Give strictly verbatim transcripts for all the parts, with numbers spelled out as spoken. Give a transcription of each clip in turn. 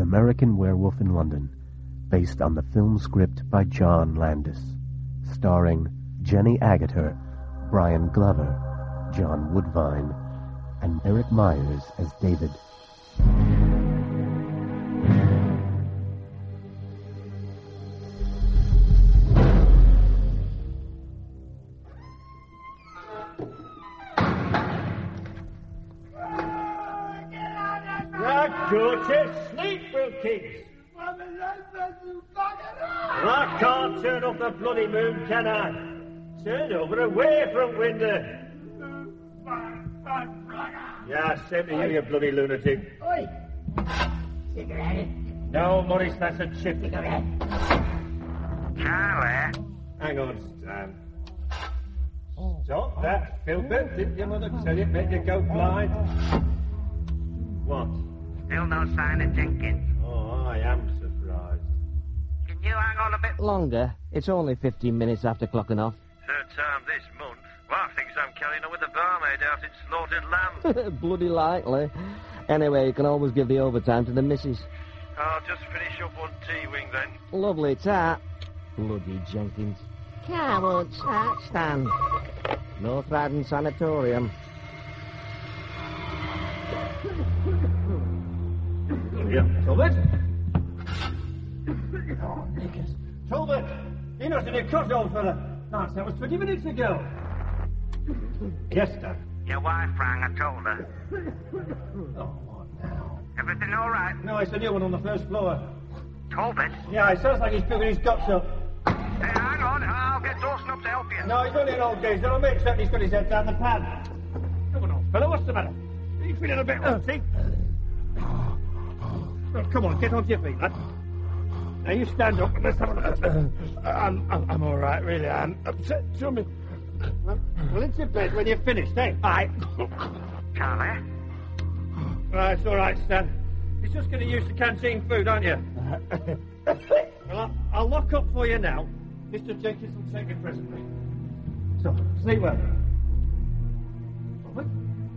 An American Werewolf in London, based on the film script by John Landis, starring Jenny Agutter, Brian Glover, John Woodvine, and Eric Myers as David. Sleep, Wilkins! I can't turn off the bloody moon, can I? Turn over away from window. Yeah, same to you, you bloody lunatic. Oi! Cigarette? No, Maurice, that's a chip. Cigarette? Charlie? Hang on, Stan. Stop that filter. Didn't your mother tell you it made you go blind? What? Still no sign of Jenkins. Oh, I am surprised. Can you hang on a bit longer? It's only fifteen minutes after clocking off. Third time this month. Wife thinks I'm carrying on with the barmaid out in slaughtered lamb. Bloody likely. Anyway, you can always give the overtime to the missus. I'll just finish up on T-wing then. Lovely tart. Bloody Jenkins. Come on, tart stand. North Riding Sanatorium. Yeah, Talbot? Oh, Nickers. Talbot! You must have been cut, old fella. Nice, that was twenty minutes ago. Yes, sir. Your wife rang, I told her. Oh, what now? Everything all right? No, it's a new one on the first floor. Talbot? Yeah, it sounds like he's picking his guts up. Hey, hang on, I'll get Dawson up to help you. No, he's only an old geezer. I'll make certain he's got his head down the pan. Come on, old fella, what's the matter? Are you feeling a bit rusty? Oh, come on, get onto your feet, lad. Now you stand up and let's have a look at you. I'm, I'm, I'm all right, really. I'm upset. Show me. Well, well, into bed when you're finished, eh? Aye. Charlie? Right, it's all right, Stan. You're just going to use the canteen food, aren't you? Well, I'll, I'll lock up for you now. Mister Jenkins will take it presently. So, sleep well. What?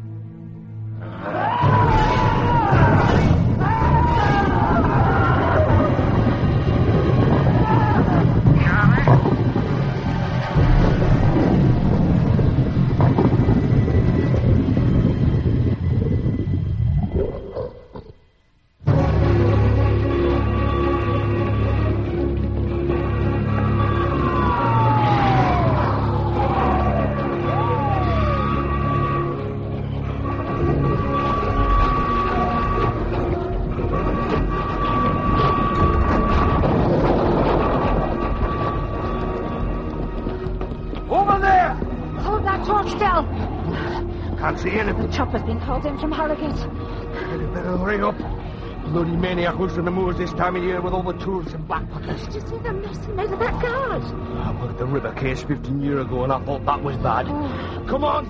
Can't see anything. The chopper's been called in from Harrogate. You better hurry up. Bloody maniac was on the moors this time of year with all the tools and backpackers. Did you see the mess he made of that guard? I worked the river case fifteen years ago and I thought that was bad. Oh. Come on!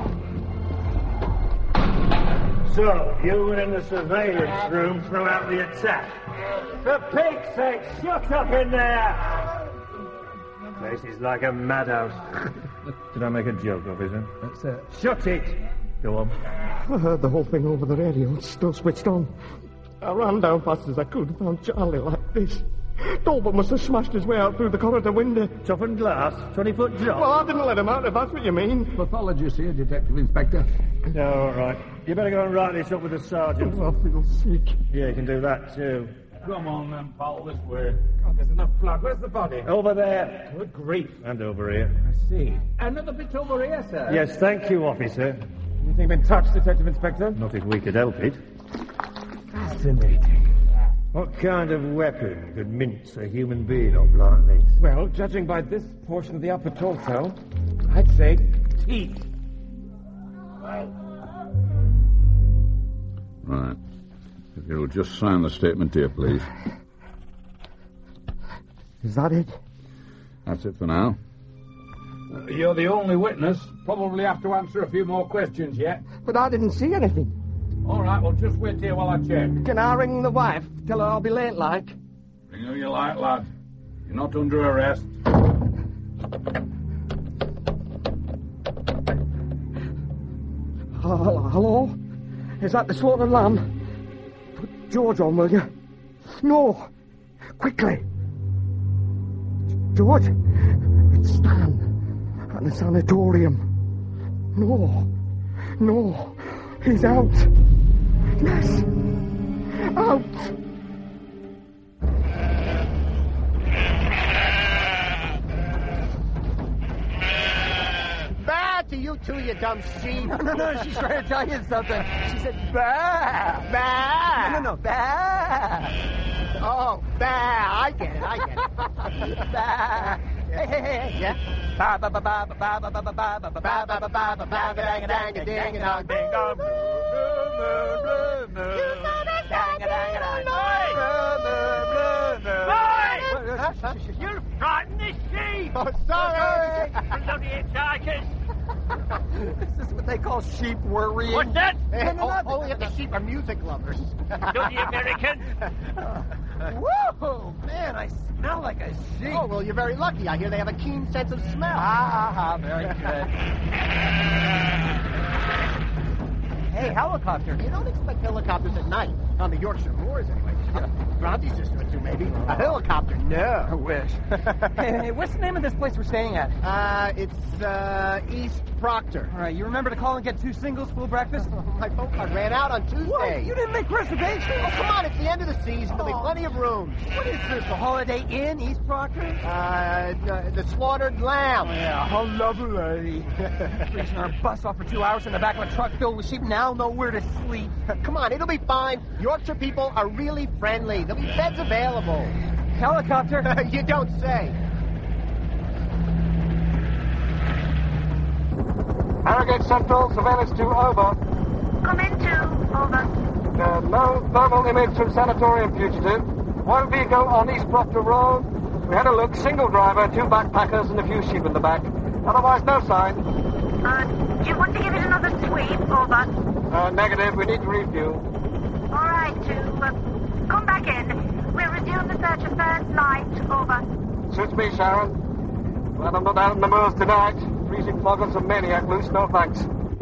So, you were in the surveillance room throughout the attack. For pig's sake, shut up in there! Place is like a madhouse. Did I make a joke, officer? That's it. Shut it! Go on. I heard the whole thing over the radio. It's still switched on. I ran down fast as I could and found Charlie like this. Talbot must have smashed his way out through the corridor window. Toughened glass? twenty-foot drop? Well, I didn't let him out, if that's what you mean. Pathologist here, Detective Inspector. No, all right. You better go and write this up with the sergeant. Oh, I feel sick. Yeah, you can do that, too. Come on, then, pal, this way. God, there's enough blood. Where's the body? Over there. Good grief. And over here. I see. Another bit over here, sir. Yes, thank you, officer. Anything been touched, Detective Inspector? Not if we could help it. Fascinating. What kind of weapon could mince a human being up like this? Well, judging by this portion of the upper torso, I'd say teeth. Right. If you'll just sign the statement here, please. Is that it? That's it for now. Uh, you're the only witness. Probably have to answer a few more questions yet. But I didn't see anything. All right, well, just wait here while I check. Can I ring the wife? Tell her I'll be late, like? Ring who you like, lad. You're not under arrest. Uh, hello? Is that the slaughtered lamb? Put George on, will you? No! Quickly! George! It's Stan at the sanatorium. No! No! He's out! Yes! Out! To you too, you dumb sheep. No, no, no, she's trying to tell you something. She said, bah! Bah! No, no, no, bah! Oh, bah! I get it, I get it. Bah! Hey, hey, hey, hey, yeah? Ba ba ba ba ba ba ba ba ba ba ba ba ba ba ba ba ba ba dang a dang a ding a dong ding dong. You're frightened the sheep! Oh, sorry! Bloody hitchhikers! This is what they call sheep worrying. What's that? Hey, oh, only if the sheep are music lovers. Bloody American! Whoa, man, I smell like a sheep. Oh, well, you're very lucky. I hear they have a keen sense of smell. Ah, ah, ah, very good. Hey, helicopter. You don't expect helicopters at night. On the Yorkshire moors, anyway. Bronte's sister or two, maybe. A helicopter, no. I wish. Hey, hey, what's the name of this place we're staying at? Uh, it's, uh, East Proctor. All right, you remember to call and get two singles, full breakfast? My phone card ran out on Tuesday. What? You didn't make reservations? Oh, come on, it's the end of the season. There'll be plenty of rooms. What is this, the Holiday Inn, East Proctor? Uh, the, the Slaughtered Lamb. Oh, yeah, how lovely. Freezing our bus off for two hours in the back of a truck filled with sheep, now nowhere to sleep. Come on, it'll be fine. Yorkshire people are really friendly. There'll be beds available. Helicopter? You don't say. Harrogate Central, surveillance to over. Come in two, over. Uh, no thermal image from sanatorium fugitive. One vehicle on East Proctor Road. We had a look, single driver, two backpackers and a few sheep in the back. Otherwise, no sign. Uh, do you want to give it another sweep, over? Uh, negative, we need to review. All right, two. Uh, come back in. We'll resume the search of first night, over. Suits me, Sharon. Glad I'm not out in the moors tonight. Freezing fog and some maniac loose, no thanks.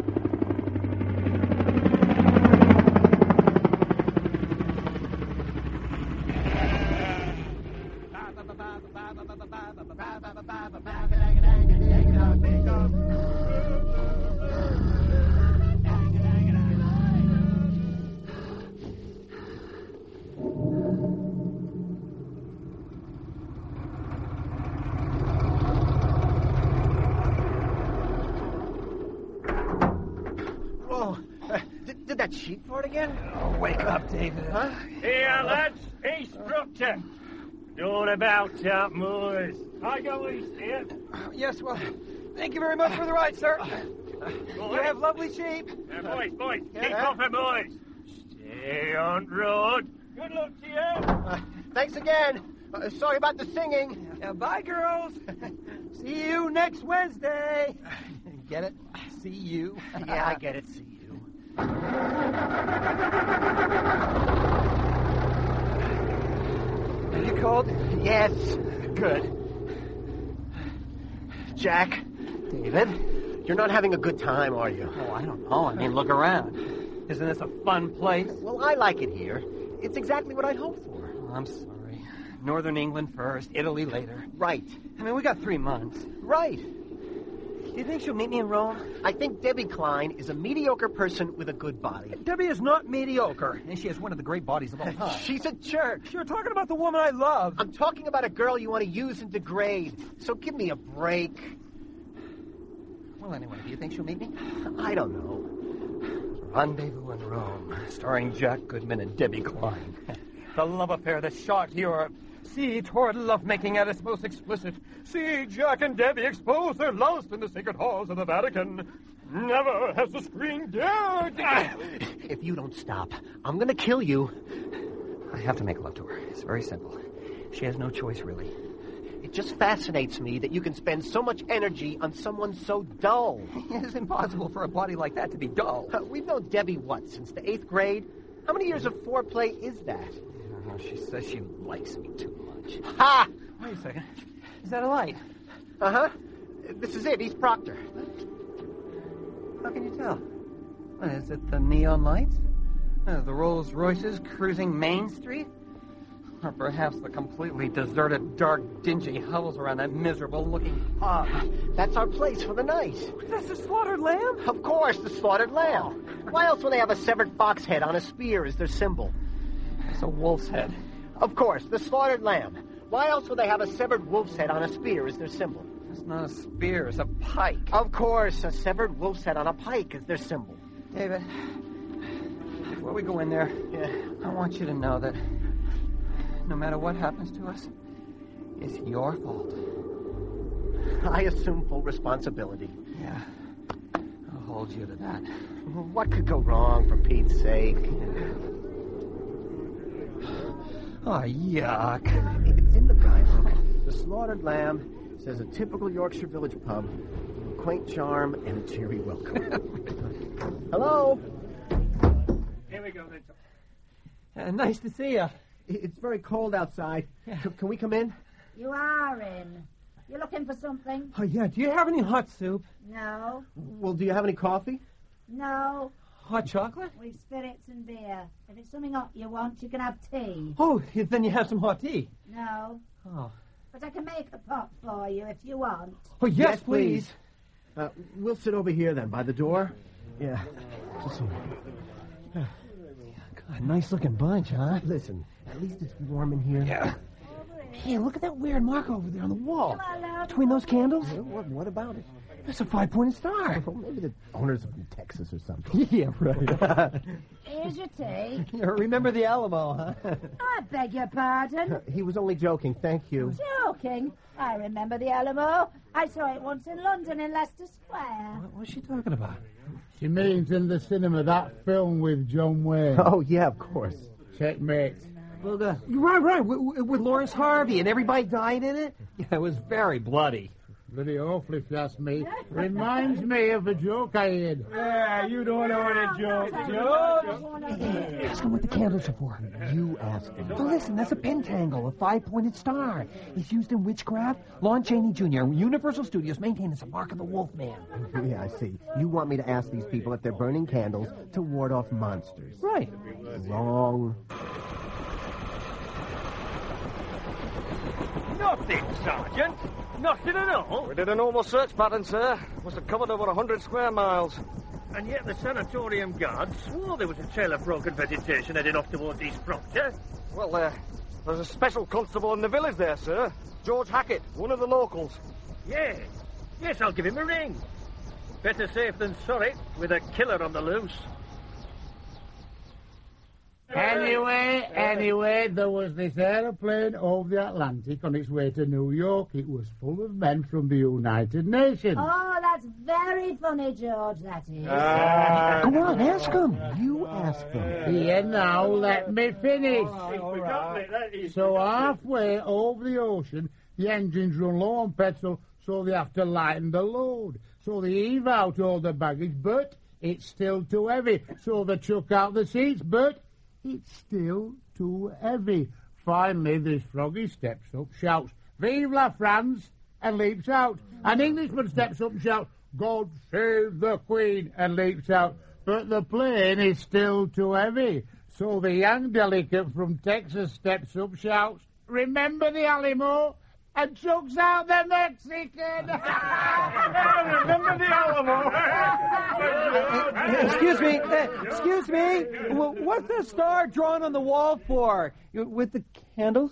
Did that sheep fart again? Oh, wake up, David. Huh? Here, lads. East Proctor. All about top moors. I go east here. Uh, yes, well, thank you very much for the ride, sir. You have lovely sheep. Now, boys, boys, Yeah. keep off the boys. Stay on road. Good luck to you. Uh, thanks again. Uh, sorry about the singing. Yeah, bye, girls. See you next Wednesday. Get it? See you. Yeah, I get it. See you. You called? Yes. Good. Jack. David? You're not having a good time, are you? Oh, I don't know. I mean, look around. Isn't this a fun place? Well, I like it here. It's exactly what I'd hoped for. Oh, I'm sorry. Northern England first, Italy later. Right. I mean, we got three months. Right. Do you think she'll meet me in Rome? I think Debbie Klein is a mediocre person with a good body. Debbie is not mediocre, and she has one of the great bodies of all time. She's a jerk. You're talking about the woman I love. I'm talking about a girl you want to use and degrade. So give me a break. Well, anyway, do you think she'll meet me? I don't know. Rendezvous in Rome, starring Jack Goodman and Debbie Klein. The love affair that shocked Europe. See torrid lovemaking at its most explicit. See Jack and Debbie expose their lust in the sacred halls of the Vatican. Never has the screen dared. If you don't stop, I'm going to kill you. I have to make love to her. It's very simple. She has no choice, really. It just fascinates me that you can spend so much energy on someone so dull. It's impossible for a body like that to be dull. Uh, we've known Debbie, what, since the eighth grade? How many years of foreplay is that? Oh, she says she likes me too much. Ha! Wait a second. Is that a light? Uh-huh. This is it, East Proctor. How can you tell? What, is it the neon lights? Uh, the Rolls Royces cruising Main Street? Or perhaps the completely deserted, dark, dingy hovels around that miserable-looking pub. That's our place for the night. That's the slaughtered lamb? Of course, the slaughtered lamb. Why else would they have a severed fox head on a spear as their symbol? It's a wolf's head. Of course, the slaughtered lamb. Why else would they have a severed wolf's head on a spear as their symbol? It's not a spear, it's a pike. Of course, a severed wolf's head on a pike is their symbol. David, before we go in there, yeah. I want you to know that no matter what happens to us, it's your fault. I assume full responsibility. Yeah, I'll hold you to that. What could go wrong, for Pete's sake? Oh, yuck. It's in the guidebook. The slaughtered lamb says a typical Yorkshire village pub, quaint charm and a cheery welcome. Hello? Here we go, then. Uh, nice to see you. It's very cold outside. Yeah. C- can we come in? You are in. You looking for something? Oh, yeah. Do you have any hot soup? No. Well, do you have any coffee? No. Hot chocolate? We've spirits and beer. If it's something hot you want, you can have tea. Oh, then you have some hot tea. No. Oh. But I can make a pot for you if you want. Oh, yes, yes please. please. Uh, we'll sit over here then, by the door. Yeah. Just so. God, nice-looking bunch, huh? Listen, at least it's warm in here. Yeah. Hey, look at that weird mark over there on the wall. Hello. Between those candles? Yeah, what, what about it? That's a five-pointed star. Well, maybe the owners are from Texas or something. Yeah, right. Here's your tea. Remember the Alamo, huh? I beg your pardon. He was only joking, thank you. Joking? I remember the Alamo. I saw it once in London in Leicester Square. What, what's she talking about? She means in the cinema that film with John Wayne. Oh, yeah, of course. Checkmate. Well, uh, right, right, with, with Lawrence Harvey, and everybody died in it? Yeah, it was very bloody. Bloody awful, if you ask me. Reminds me of a joke I had. Yeah, you don't know any jokes, George. Hey, ask him what the candles are for. You ask him. Well, listen, that's a pentangle, a five-pointed star. It's used in witchcraft. Lon Chaney Junior Universal Studios maintain it's a mark of the Wolfman. Yeah, I see. You want me to ask these people if they're burning candles to ward off monsters. Right. Wrong. Nothing, Sergeant. Nothing at all. We did a normal search pattern, sir. Must have covered over a hundred square miles. And yet the sanatorium guards swore there was a trail of broken vegetation heading off towards East Proctor. Well, uh, there's a special constable in the village there, sir. George Hackett, one of the locals. Yes. Yes, I'll give him a ring. Better safe than sorry, with a killer on the loose. Anyway, anyway, there was this aeroplane over the Atlantic on its way to New York. It was full of men from the United Nations. Oh, that's very funny, George, that is. Uh, Go on, ask him. You ask them. Here now, let me finish. All right. So halfway over the ocean, the engines run low on petrol, so they have to lighten the load. So they heave out all the baggage, but it's still too heavy. So they chuck out the seats, but it's still too heavy. Finally, this froggy steps up, shouts, "Vive la France," and leaps out. An Englishman steps up and shouts, "God save the Queen," and leaps out. But the plane is still too heavy. So the young delegate from Texas steps up, shouts, "Remember the Alamo?" and chokes out the Mexican. Remember the Alamo? Excuse me, uh, excuse me. What's the star drawn on the wall for? With the candles?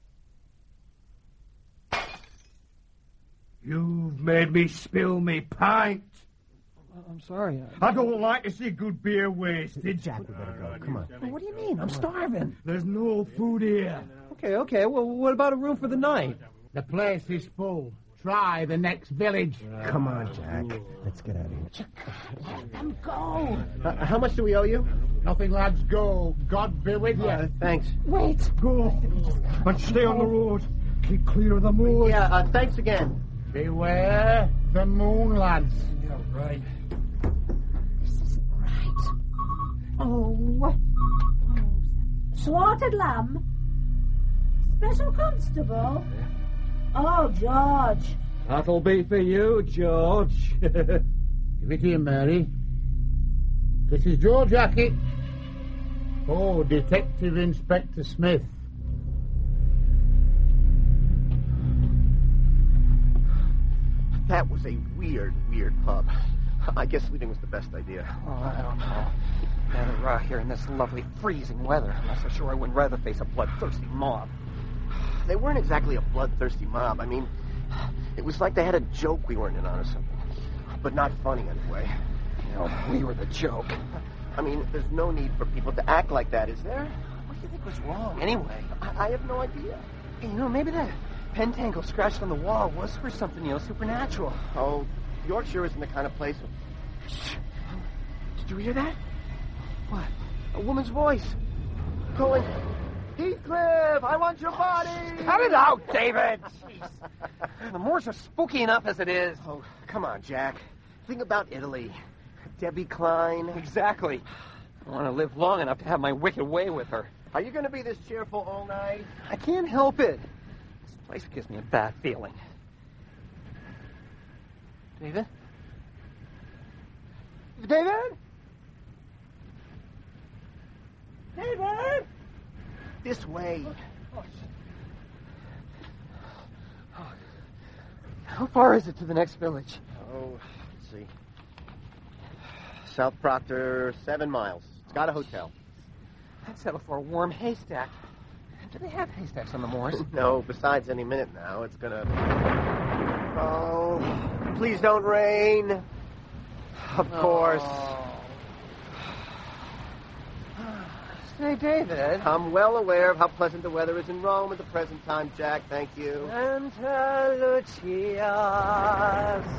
You've made me spill me pint. I'm sorry. I, I don't like to see good beer wasted. Jack, we better go. Come on. Well, what do you mean? I'm starving. There's no food here. Okay, okay. Well, what about a room for the night? The place is full. Try the next village. Come on, Jack. Let's get out of here. Let them go. Uh, how much do we owe you? Nothing, lads. Go. God be with you. Uh, thanks. Wait. Go. But stay on the road. Keep clear of the moon. Yeah, uh, thanks again. Beware the moon, lads. Yeah, right. This isn't right. Oh. oh. Slaughtered lamb? Special constable? Oh, George. That'll be for you, George. Give it here, Mary. This is George Hackett. Oh, Detective Inspector Smith. That was a weird, weird pub. I guess leaving was the best idea. Oh, I don't know. Now we're out here in this lovely freezing weather. I'm not so sure I wouldn't rather face a bloodthirsty mob. They weren't exactly a bloodthirsty mob. I mean, it was like they had a joke we weren't in on or something. But not funny anyway. You know, we were the joke. I mean, there's no need for people to act like that, is there? What do you think was wrong, anyway? I, I have no idea. You know, maybe that pentangle scratched on the wall was for something, you know, supernatural. Oh, Yorkshire isn't the kind of place... Shh. Did you hear that? What? A woman's voice. Calling, Heathcliff, I want your body! Cut it out, David! Jeez. The moors are spooky enough as it is. Oh, come on, Jack. Think about Italy. Debbie Klein. Exactly. I want to live long enough to have my wicked way with her. Are you going to be this cheerful all night? I can't help it. This place gives me a bad feeling. David? David? David? This way. Oh, oh. How far is it to the next village? Oh, let's see. South Proctor, seven miles. It's got a hotel. I'd settle for a warm haystack. Do they have haystacks on the moors? No, besides any minute now, it's gonna... Oh, please don't rain. Of course. Oh. Say, David. I'm well aware of how pleasant the weather is in Rome at the present time, Jack. Thank you. Santa Lucia,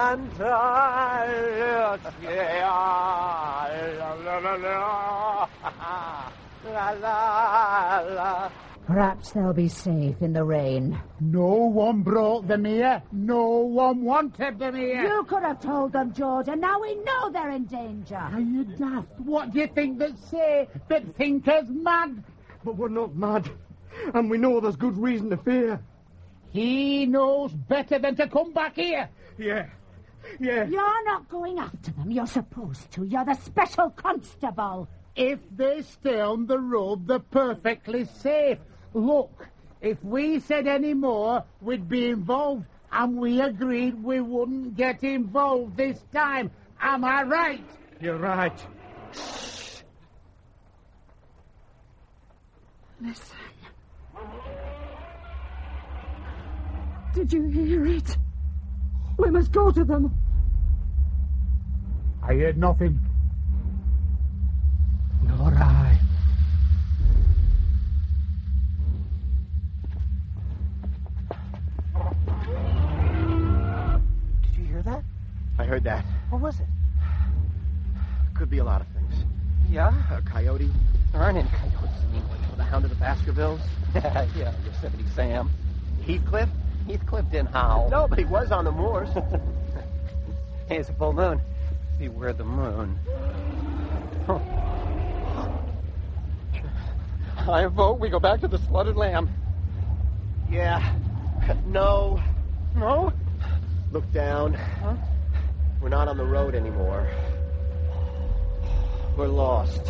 Santa Lucia, la la la la, la la la. Perhaps they'll be safe in the rain. No one brought them here. No one wanted them here. You could have told them, George, and now we know they're in danger. Are you daft? What do you think that say? That think us mad? But we're not mad. And we know there's good reason to fear. He knows better than to come back here. Yeah. Yeah. You're not going after them. You're supposed to. You're the special constable. If they stay on the road, they're perfectly safe. Look, if we said any more, we'd be involved, and we agreed we wouldn't get involved this time. Am I right? You're right. Listen. Did you hear it? We must go to them. I heard nothing. Nor I. Did you hear that? I heard that. What was it? Could be a lot of things. Yeah? A coyote. There aren't any coyotes. You mean like the Hound of the Baskervilles? Yeah, yeah, Yosemite Sam. Heathcliff? Heathcliff didn't howl. No, but he was on the moors. Hey, it's a full moon. Beware the moon. Huh. I vote we go back to the slaughtered lamb. Yeah. No. No? Look down. Huh? We're not on the road anymore. We're lost.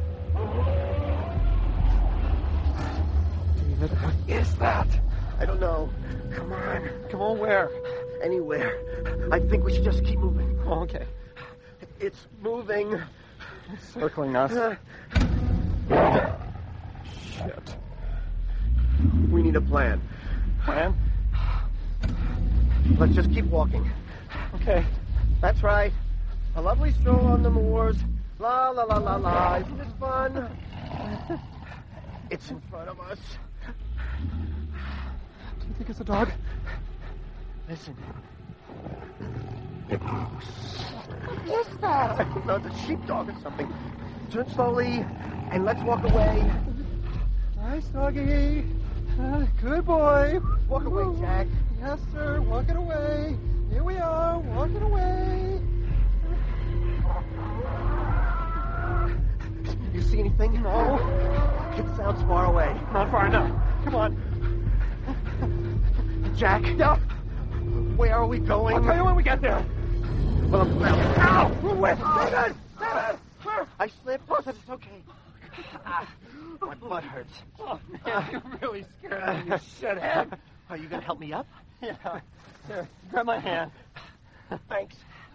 David, what is that? I don't know. Come on. Come on, where? Anywhere. I think we should just keep moving. Oh, okay. It's moving. It's circling us. Uh, Shit. We need a plan. Plan? Let's just keep walking. Okay. That's right. A lovely stroll on the moors. La, la, la, la, la. Isn't this fun? It's in front of us. Do you think it's a dog? Listen. What is that? I don't know. It's a sheepdog or something. Turn slowly and let's walk away. Nice doggy. Uh, good boy. Walk away, Jack. Yes, sir. Walking away. Here we are. Walking away. You see anything? No. It sounds far away. Not far enough. Come on. Jack? Yeah. Where are we going? I'll tell you when we get there. Well, well. Ow! Wait, David! David! I slipped, but it's okay. My butt hurts. Oh, man, you really scared me, you shithead. Are you going to help me up? Yeah. Here, grab my hand. Thanks.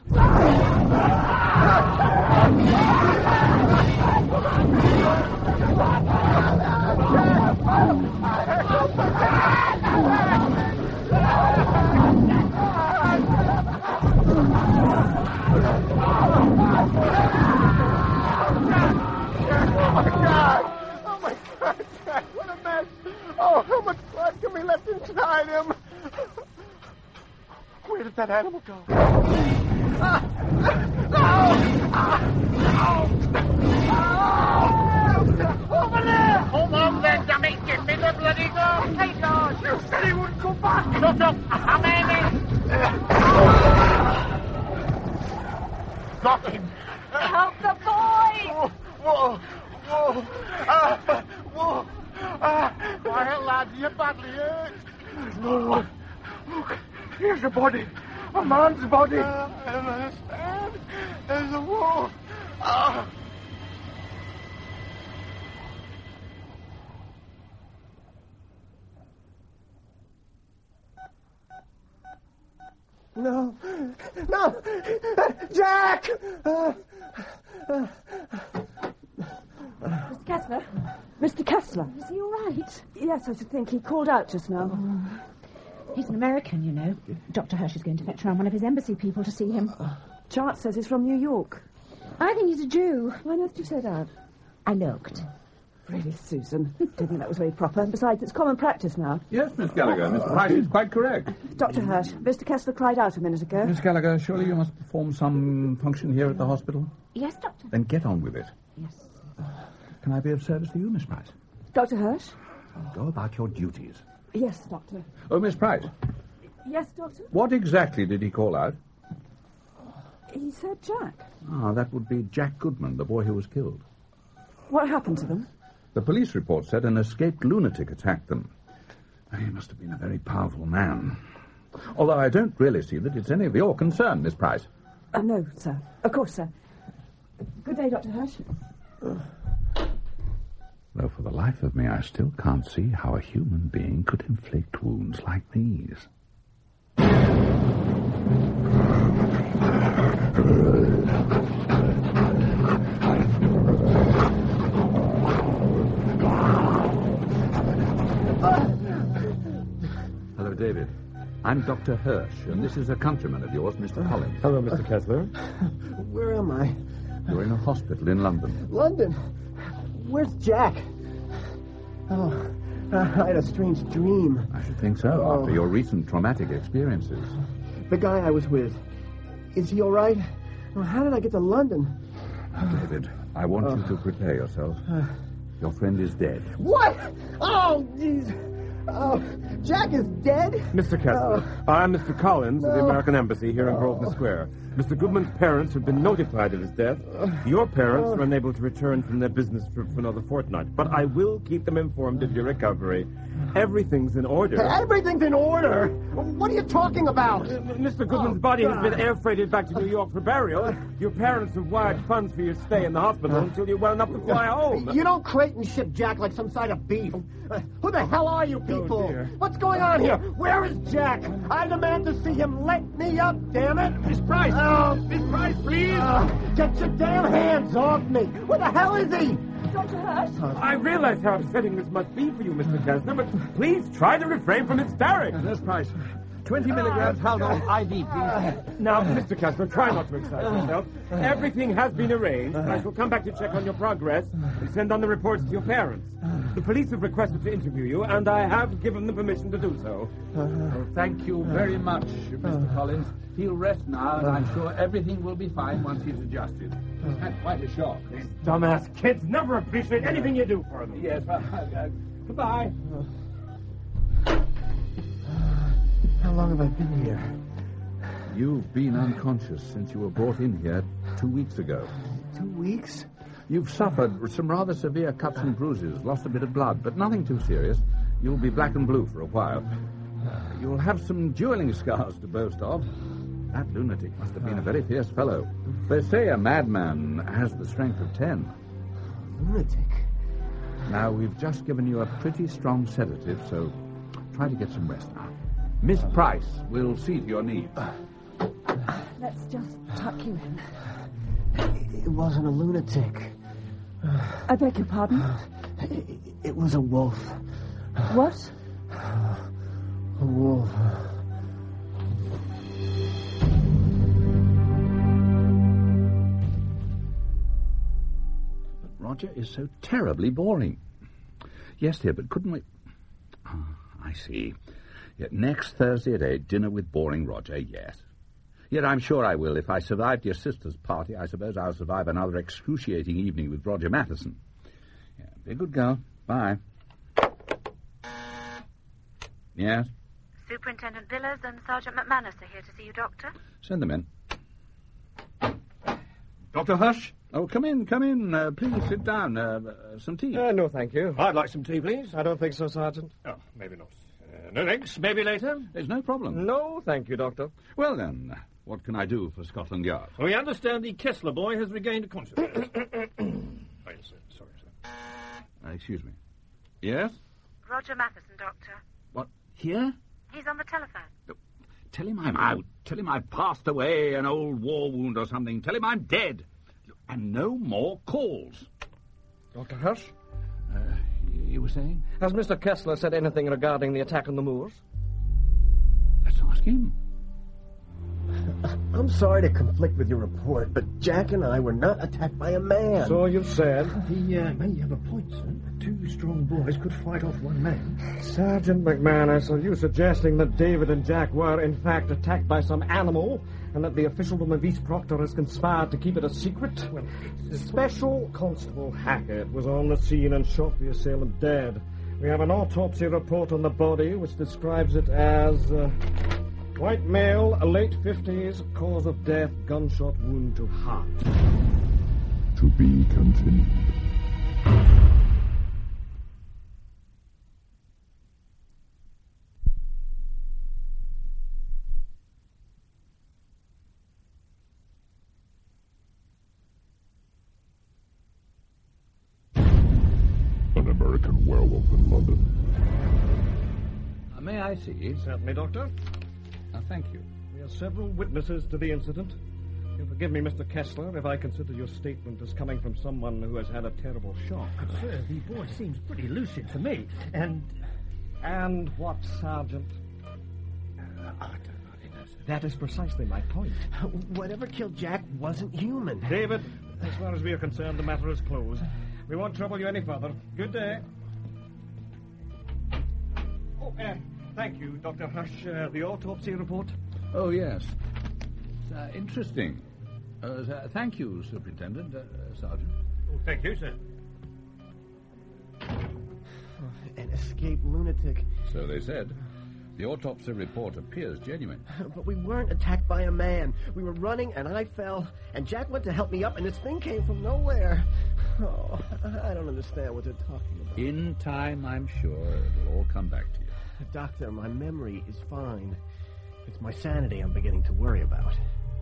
Oh, my God! Oh, my God, Jack, what a mess! Oh, how much blood can be left inside him? Where did that animal go? Ah! Over there! Come on then, dummy. Give me the bloody gun. Hey, George, you said he wouldn't go back. Shut up. I'm aiming. Got him. Help the boy! Whoa, whoa, ah, whoa, ah. Quiet, lads. You're badly hurt. Lord, look, here's a body. A man's body. Uh, I don't understand. There's a wolf. Ah. No, no, Jack! Uh, uh, Mister Kessler? Mister Kessler? Is he all right? Yes, I should think. He called out just now. Oh. He's an American, you know. Doctor Hirsch is going to fetch around one of his embassy people to see him. Chart says he's from New York. I think he's a Jew. Why on earth did you say that? I looked. Really, Susan? Didn't think that was very proper. Besides, it's common practice now. Yes, Miss Gallagher. Miss Price is quite correct. Doctor Hirsch, Mister Kessler cried out a minute ago. Miss Gallagher, surely you must perform some function here at the hospital? Yes, Doctor. Then get on with it. Yes. Can I be of service to you, Miss Price? Doctor Hirsch? Go about your duties. Yes, Doctor. Oh, Miss Price. Yes, Doctor? What exactly did he call out? He said Jack. Ah, that would be Jack Goodman, the boy who was killed. What happened to them? The police report said an escaped lunatic attacked them. He must have been a very powerful man. Although I don't really see that it's any of your concern, Miss Price. Uh, no, sir. Of course, sir. Good day, Doctor Hirsch. Though for the life of me, I still can't see how a human being could inflict wounds like these. Hello, David. I'm Doctor Hirsch, and this is a countryman of yours, Mister Collins. Hello, Mister Kessler. Where am I? You're in a hospital in London. London? Where's Jack? Oh, uh, I had a strange dream. I should think so, Oh. after your recent traumatic experiences. The guy I was with, is he all right? Well, how did I get to London? David, I want Oh. you to prepare yourself. Your friend is dead. What? Oh, jeez. Oh, Jack is dead? Mister Kessler, I'm Mister Collins of the American Embassy here in Grosvenor Square. Mister Goodman's parents have been notified of his death. Your parents are unable to return from their business trip for another fortnight, but I will keep them informed of your recovery. Everything's in order. Everything's in order? What are you talking about? Mister Goodman's Oh, body has God. been air freighted back to New York for burial. Your parents have wired funds for your stay in the hospital until you're well enough to fly home. You don't crate and ship Jack like some side of beef. Uh, who the hell are you people? dear. What's going on here? Where is Jack? I demand to see him. Let me up, damn it. Miss Price. Oh, Miss Price, please. Uh, get your damn hands off me. Where the hell is he? Doctor Hirsch? I realize how upsetting this must be for you, Mister Kessler, but please try to refrain from hysterics. Miss Price, twenty milligrams Haldol I V, please. Now, Mister Kessler, try not to excite yourself. Everything has been arranged. I shall come back to check on your progress and send on the reports to your parents. The police have requested to interview you, and I have given them permission to do so. Well, thank you very much, Mister Collins. He'll rest now, and I'm sure everything will be fine once he's adjusted. He's had quite a shock. These dumbass kids never appreciate anything you do for them. Yes, well, uh, goodbye. How long have I been here? You've been unconscious since you were brought in here two weeks ago. Two weeks? You've suffered some rather severe cuts and bruises, lost a bit of blood, but nothing too serious. You'll be black and blue for a while. You'll have some dueling scars to boast of. That lunatic must have been a very fierce fellow. They say a madman has the strength of ten. Lunatic? Now, we've just given you a pretty strong sedative, so try to get some rest now. Miss Price will see to your needs. Let's just tuck you in. It wasn't a lunatic. I beg your pardon? It, it was a wolf. What? A wolf. But Roger is so terribly boring. Yes, dear, but couldn't we... Oh, I see. Yet next Thursday at eight, dinner with boring Roger, yes. Yet I'm sure I will. If I survived your sister's party, I suppose I'll survive another excruciating evening with Roger Matheson. Yeah, be a good girl. Bye. Yes? Superintendent Villas and Sergeant McManus are here to see you, Doctor. Send them in. Doctor Hush? Oh, come in, come in. Uh, please sit down. Uh, uh, some tea. Uh, no, thank you. I'd like some tea, please. I don't think so, Sergeant. Oh, maybe not. Uh, no thanks. Maybe later. There's no problem. No, thank you, Doctor. Well, then, what can I do for Scotland Yard? We understand the Kessler boy has regained consciousness. Oh, yes, sir. Sorry, sir. Uh, excuse me. Yes? Roger Matheson, Doctor. What, here? He's on the telephone. Tell him I'm out. Tell him I've passed away, an old war wound or something. Tell him I'm dead. And no more calls. Doctor Hush? Uh, you were saying? Has Mister Kessler said anything regarding the attack on the moors? Let's ask him. I'm sorry to conflict with your report, but Jack and I were not attacked by a man. So you've said. He uh, may have a point, sir. Two strong boys could fight off one man. Sergeant McManus, are you suggesting that David and Jack were, in fact, attacked by some animal, and that the officialdom of East Proctor has conspired to keep it a secret? Well, Special Constable Hackett was on the scene and shot the assailant dead. We have an autopsy report on the body, which describes it as... Uh, white male, late fifties, cause of death, gunshot wound to heart. To be continued. An American werewolf in London. Uh, may I see? Certainly, Doctor. Uh, thank you. We have several witnesses to the incident. You'll forgive me, Mister Kessler, if I consider your statement as coming from someone who has had a terrible shock. But, sir, the boy seems pretty lucid to me, and... And what, Sergeant? Uh, I don't know, sir. That is precisely my point. Whatever killed Jack wasn't human. David, as far as we are concerned, the matter is closed. We won't trouble you any further. Good day. Oh, uh, thank you, Doctor Hush. Uh, the autopsy report? Oh, yes. It's, uh, interesting. Uh, uh, thank you, Superintendent, uh, uh, Sergeant. Oh, thank you, sir. An escaped lunatic. So they said. The autopsy report appears genuine. But we weren't attacked by a man. We were running, and I fell, and Jack went to help me up, and this thing came from nowhere. Oh, I don't understand what they're talking about. In time, I'm sure it'll all come back to you. Doctor, my memory is fine. It's my sanity I'm beginning to worry about.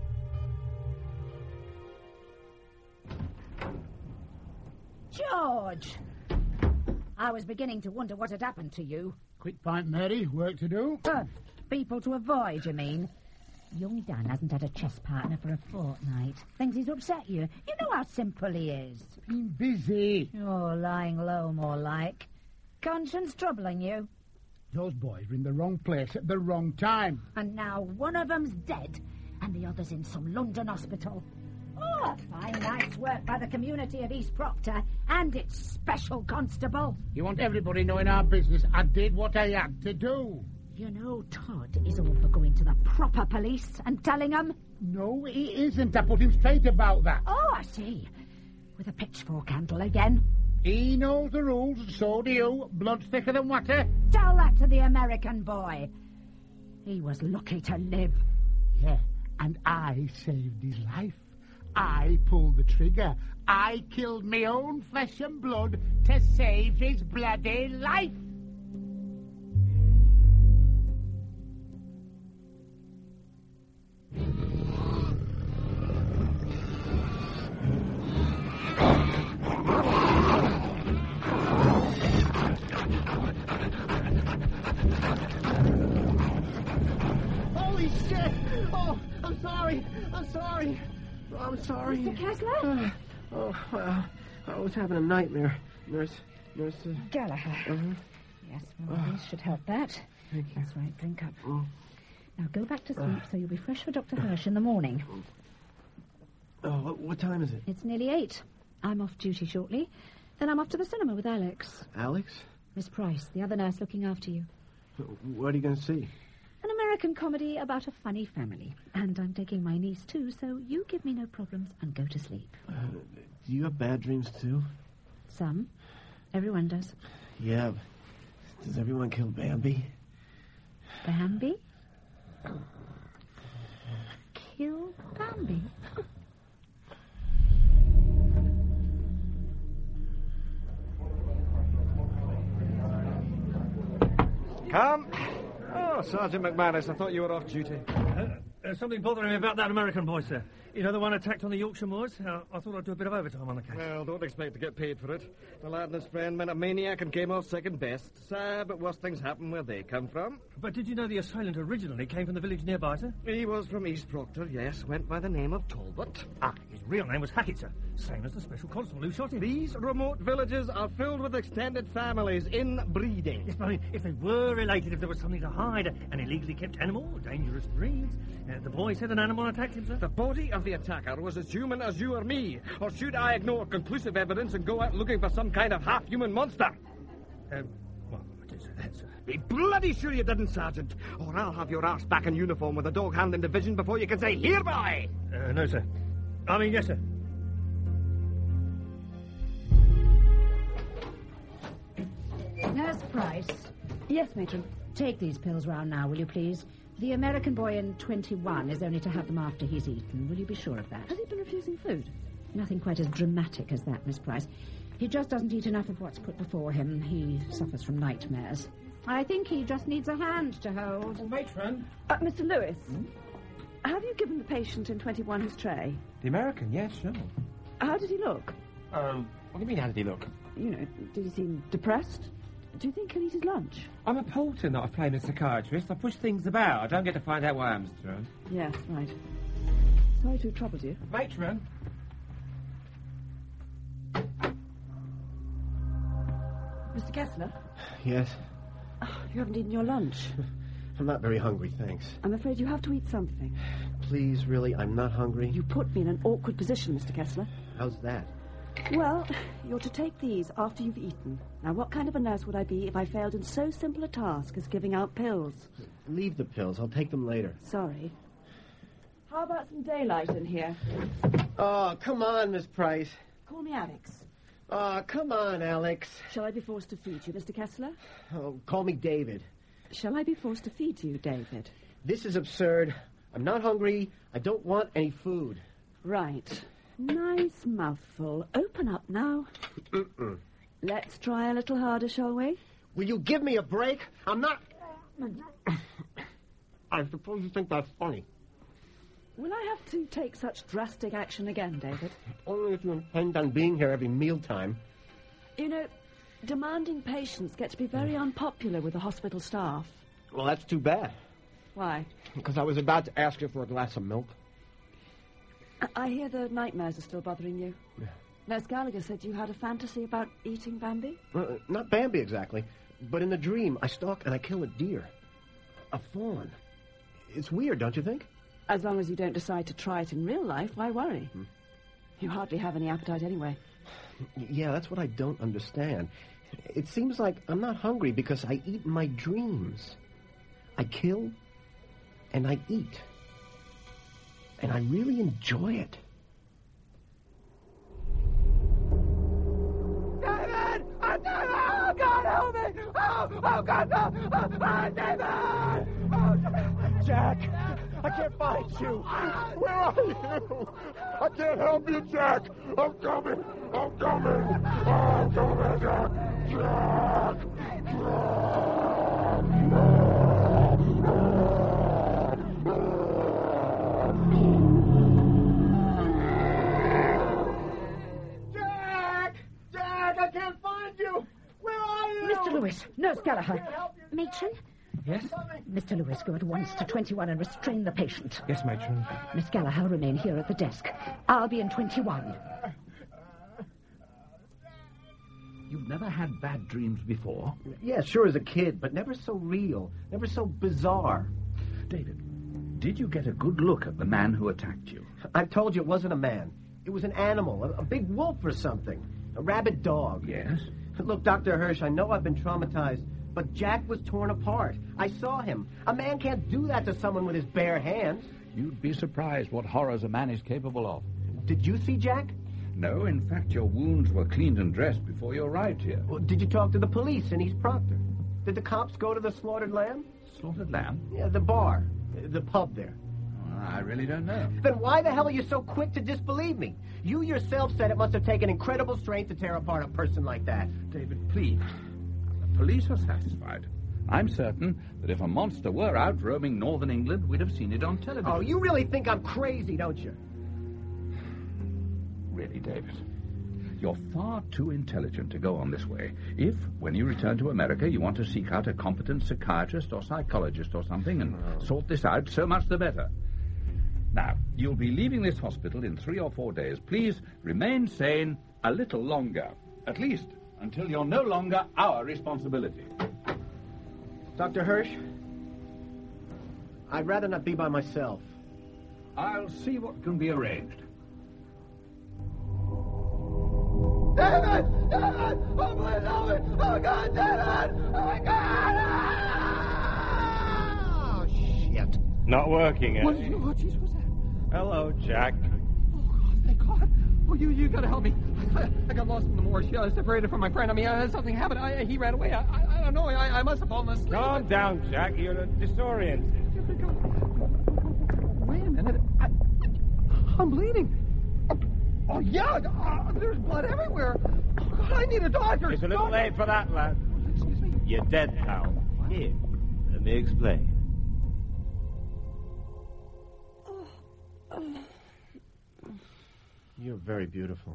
George! I was beginning to wonder what had happened to you. Quick point, Mary. Work to do. Uh, people to avoid, you mean? Young Dan hasn't had a chess partner for a fortnight. Thinks he's upset you. You know how simple he is. Been busy. Oh, lying low, more like. Conscience troubling you. Those boys were in the wrong place at the wrong time. And now one of them's dead, and the other's in some London hospital. Oh, fine night's work by the community of East Proctor and its special constable. You want everybody knowing our business. I did what I had to do. You know Todd is all for going to the proper police and telling them. No, he isn't. I put him straight about that. Oh, I see. With a pitchfork handle again. He knows the rules, so do you. Blood's thicker than water. Tell that to the American boy. He was lucky to live. Yeah, and I saved his life. I pulled the trigger. I killed my own flesh and blood to save his bloody life. Oh, I'm sorry. Mister Kessler? Uh, oh, well, I was having a nightmare. Nurse, nurse... Uh, Gallagher. Uh-huh. Yes, well, uh, these should help that. Thank you. That's right, drink up. Oh. Now go back to sleep uh, so you'll be fresh for Doctor Hirsch in the morning. Oh, what, what time is it? It's nearly eight. I'm off duty shortly. Then I'm off to the cinema with Alex. Alex? Miss Price, the other nurse looking after you. What are you going to see? An American comedy about a funny family. And I'm taking my niece, too, so you give me no problems and go to sleep. Uh, do you have bad dreams, too? Some. Everyone does. Yeah. Does everyone kill Bambi? Bambi? Kill Bambi? Come. Oh, Sergeant McManus, I thought you were off duty. Uh, there's something bothering me about that American boy, sir. You know, the one attacked on the Yorkshire moors? Uh, I thought I'd do a bit of overtime on the case. Well, don't expect to get paid for it. The lad and his friend met a maniac and came off second best. Sad, but worse things happen where they come from. But did you know the assailant originally came from the village nearby, sir? He was from East Proctor, yes. Went by the name of Talbot. Ah, his real name was Hackett, sir. Same as the special constable who shot him. These remote villages are filled with extended families, inbreeding. Yes, but I mean, if they were related, if there was something to hide, an illegally kept animal, dangerous breeds. Uh, the boy said an animal attacked him, sir. The body of the attacker was as human as you or me. Or should I ignore conclusive evidence and go out looking for some kind of half-human monster? Um, well, I did say that, sir. Be bloody sure you didn't, Sergeant. Or I'll have your arse back in uniform with a dog-handling division before you can say, "Here, boy!" Uh, no, sir. I mean, yes, sir. Nurse Price. Yes, matron. Take these pills round now, will you please? The American boy in twenty-one is only to have them after he's eaten. Will you be sure of that? Has he been refusing food? Nothing quite as dramatic as that, Miss Price. He just doesn't eat enough of what's put before him. He suffers from nightmares. I think he just needs a hand to hold. Oh, matron. Uh, Mister Lewis, hmm? Have you given the patient in twenty-one his tray? The American, yes, sure. How did he look? Um, what do you mean, how did he look? You know, did he seem depressed? Do you think he'll eat his lunch? I'm a porter, not a flaming psychiatrist. I push things about. I don't get to find out why I'm thrown. Yes, right. Sorry to have troubled you. Matron. Mister Kessler? Yes? Oh, you haven't eaten your lunch. I'm not very hungry, thanks. I'm afraid you have to eat something. Please, really, I'm not hungry. You put me in an awkward position, Mister Kessler. How's that? Well, you're to take these after you've eaten. Now, what kind of a nurse would I be if I failed in so simple a task as giving out pills? Leave the pills. I'll take them later. Sorry. How about some daylight in here? Oh, come on, Miss Price. Call me Alex. Oh, come on, Alex. Shall I be forced to feed you, Mister Kessler? Oh, call me David. Shall I be forced to feed you, David? This is absurd. I'm not hungry. I don't want any food. Right. Nice mouthful. Open up now. Mm-mm. Let's try a little harder, shall we? Will you give me a break? I'm not... I suppose you think that's funny. Will I have to take such drastic action again, David? Only if you intend on being here every mealtime. You know, demanding patients get to be very unpopular with the hospital staff. Well, that's too bad. Why? Because I was about to ask you for a glass of milk. I hear the nightmares are still bothering you. Yeah. Nurse Gallagher said you had a fantasy about eating Bambi? Uh, not Bambi, exactly. But in the dream, I stalk and I kill a deer. A fawn. It's weird, don't you think? As long as you don't decide to try it in real life, why worry? Hmm. You hardly have any appetite anyway. Yeah, that's what I don't understand. It seems like I'm not hungry because I eat in my dreams. I kill and I eat. And I really enjoy it. David! Oh, David! Oh, God, help me! Oh, oh God, no! Oh, oh, David! Oh, David! Jack! I can't find you! Where are you? I can't help you, Jack! I'm coming! I'm coming! Oh, I'm coming, Jack! Jack! Jack! Jack, I can't find you! Where are you? Mister Lewis, Nurse Gallagher. Matron, Yes? Mister Lewis, go at once to twenty-one and restrain the patient. Yes, matron. Miss Gallagher, remain here at the desk. I'll be in twenty-one. You've never had bad dreams before? Yeah, sure as a kid, but never so real, never so bizarre. David, did you get a good look at the man who attacked you? I told you it wasn't a man. It was an animal, a, a big wolf or something. A rabid dog. Yes? Look, Doctor Hirsch, I know I've been traumatized, but Jack was torn apart. I saw him. A man can't do that to someone with his bare hands. You'd be surprised what horrors a man is capable of. Did you see Jack? No, in fact, your wounds were cleaned and dressed before you arrived here. Well, did you talk to the police in East Proctor? Did the cops go to the Slaughtered Lamb? Slaughtered Lamb? Yeah, the bar. The pub there. Well, I really don't know. Then why the hell are you so quick to disbelieve me? You yourself said it must have taken incredible strength to tear apart a person like that. David, please. The police are satisfied. I'm certain that if a monster were out roaming northern England, we'd have seen it on television. Oh, you really think I'm crazy, don't you? Really, David. You're far too intelligent to go on this way. If, when you return to America, you want to seek out a competent psychiatrist or psychologist or something and oh. sort this out, so much the better. Now, you'll be leaving this hospital in three or four days. Please remain sane a little longer. At least until you're no longer our responsibility. Doctor Hirsch, I'd rather not be by myself. I'll see what can be arranged. David! David! Oh, please help me! Oh, God, David! Oh, my God! Oh, shit. Not working, eh? What, what was that? Hello, Jack. Oh, God, thank God. Oh, you, you gotta help me. I, I got lost in the moors. I was separated from my friend. I mean, uh, something happened. I, he ran away. I, I, I don't know. I, I must have fallen asleep. Calm down, Jack. You're disoriented. Wait a minute. I, I'm bleeding. Oh, yeah, uh, there's blood everywhere. Oh, God, I need a doctor. It's a little late for that, lad. Excuse me? You're dead, pal. Here, let me explain. You're very beautiful.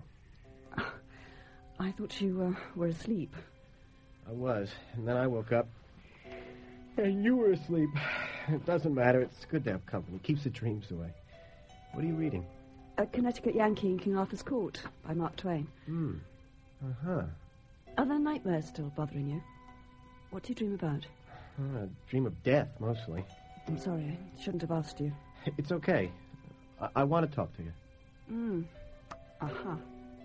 I thought you uh, were asleep. I was, and then I woke up, and you were asleep. It doesn't matter. It's good to have company. Keeps the dreams away. What are you reading? A Connecticut Yankee in King Arthur's Court by Mark Twain. Hmm. Uh-huh. Are there nightmares still bothering you? What do you dream about? Uh, I dream of death, mostly. I'm sorry, I shouldn't have asked you. It's okay. I, I want to talk to you. Hmm. Aha.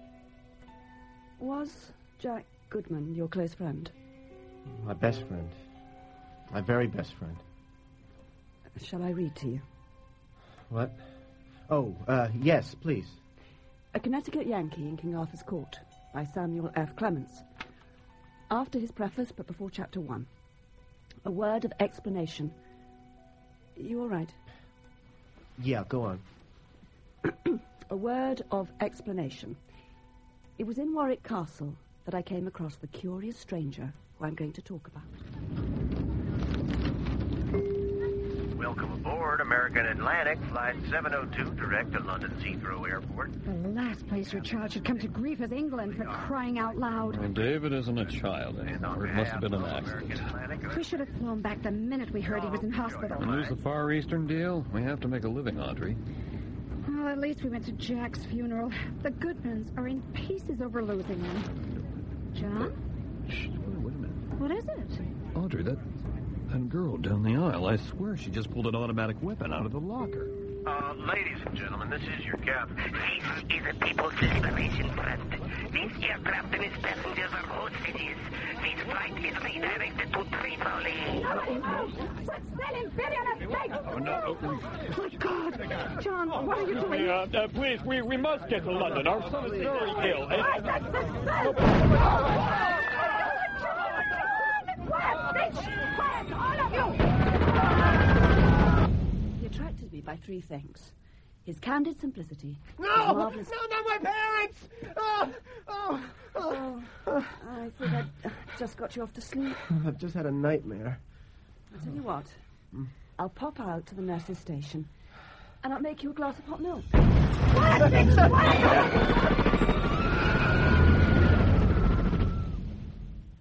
Was Jack Goodman your close friend? My best friend. My very best friend. Shall I read to you? What? Oh, uh, yes, please. A Connecticut Yankee in King Arthur's Court by Samuel F. Clements. After his preface, but before chapter one. A word of explanation. You all right? Yeah, go on. A word of explanation. It was in Warwick Castle that I came across the curious stranger who I'm going to talk about. Welcome aboard American Atlantic, Flight seven oh two, direct to London's Heathrow Airport. The last place your child should come to grief is England, for crying out loud. Well, David isn't a child anymore. It must have been an accident. We should have flown back the minute we heard he was in hospital. And there's the Far Eastern deal. We have to make a living, Audrey. Well, at least we went to Jack's funeral. The Goodmans are in pieces over losing him. John? Shh, wait a minute. What is it? Audrey, that, that girl down the aisle, I swear she just pulled an automatic weapon out of the locker. Uh, ladies and gentlemen, this is your captain. This is a People's Liberation Front. This aircraft and its passengers are hostages. This flight is redirected to Tripoli. No, no, still imperialist state! Oh, no. My God! John, what are you doing? Uh, uh, please, we, we must get to London. Our son is very ill. I said success! Quiet, bitch! Quiet, all of you! He attracted me by three things. His candid simplicity. No! His marvelous... No, not my parents! Oh, oh, oh. oh I think I'd uh, just got you off to sleep. I've just had a nightmare. I'll tell you what. Mm. I'll pop out to the nurse's station, and I'll make you a glass of hot milk.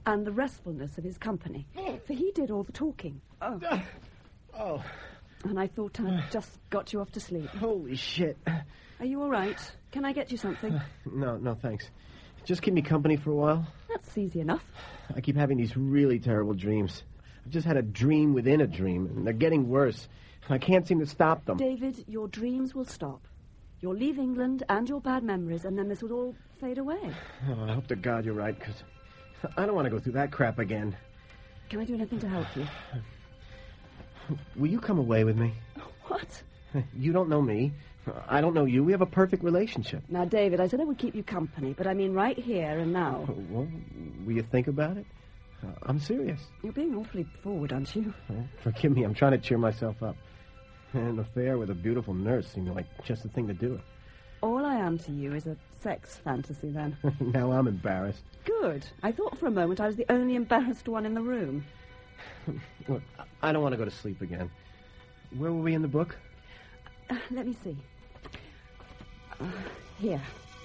and the restfulness of his company. For he did all the talking. Oh. Oh. And I thought I'd just got you off to sleep. Holy shit. Are you all right? Can I get you something? No, no, thanks. Just keep me company for a while. That's easy enough. I keep having these really terrible dreams. I've just had a dream within a dream, and they're getting worse. I can't seem to stop them. David, your dreams will stop. You'll leave England and your bad memories, and then this will all fade away. Oh, I hope to God you're right, because I don't want to go through that crap again. Can I do anything to help you? Will you come away with me? What? You don't know me. I don't know you. We have a perfect relationship. Now, David, I said I would keep you company, but I mean right here and now. Well, will you think about it? Uh, I'm serious. You're being awfully forward, aren't you? Oh, forgive me. I'm trying to cheer myself up. An affair with a beautiful nurse seemed like just the thing to do. All I am to you is a sex fantasy, then. Now I'm embarrassed. Good. I thought for a moment I was the only embarrassed one in the room. Look, I don't want to go to sleep again. Where were we in the book? Uh, let me see. Uh, here.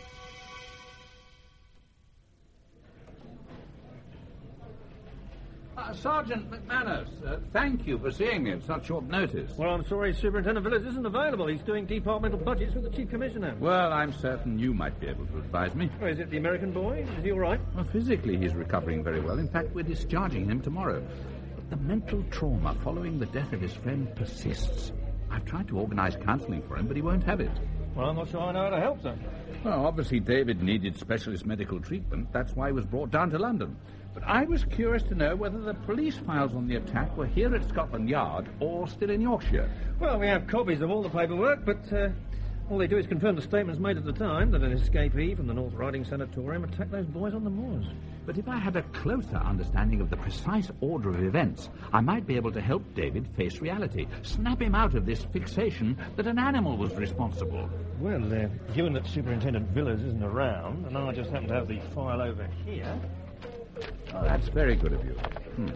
Uh, Sergeant McManus, uh, thank you for seeing me at such short notice. Well, I'm sorry Superintendent Villas isn't available. He's doing departmental budgets with the Chief Commissioner. Well, I'm certain you might be able to advise me. Oh, is it the American boy? Is he all right? Well, physically, he's recovering very well. In fact, we're discharging him tomorrow. But the mental trauma following the death of his friend persists. I've tried to organize counseling for him, but he won't have it. Well, I'm not sure I know how to help, sir. Well, obviously, David needed specialist medical treatment. That's why he was brought down to London. But I was curious to know whether the police files on the attack were here at Scotland Yard or still in Yorkshire. Well, we have copies of all the paperwork, but uh, all they do is confirm the statements made at the time that an escapee from the North Riding Sanatorium attacked those boys on the moors. But if I had a closer understanding of the precise order of events, I might be able to help David face reality, snap him out of this fixation that an animal was responsible. Well, uh, given that Superintendent Villas isn't around, and I just happen to have the file over here... Oh, that's very good of you. Hmm.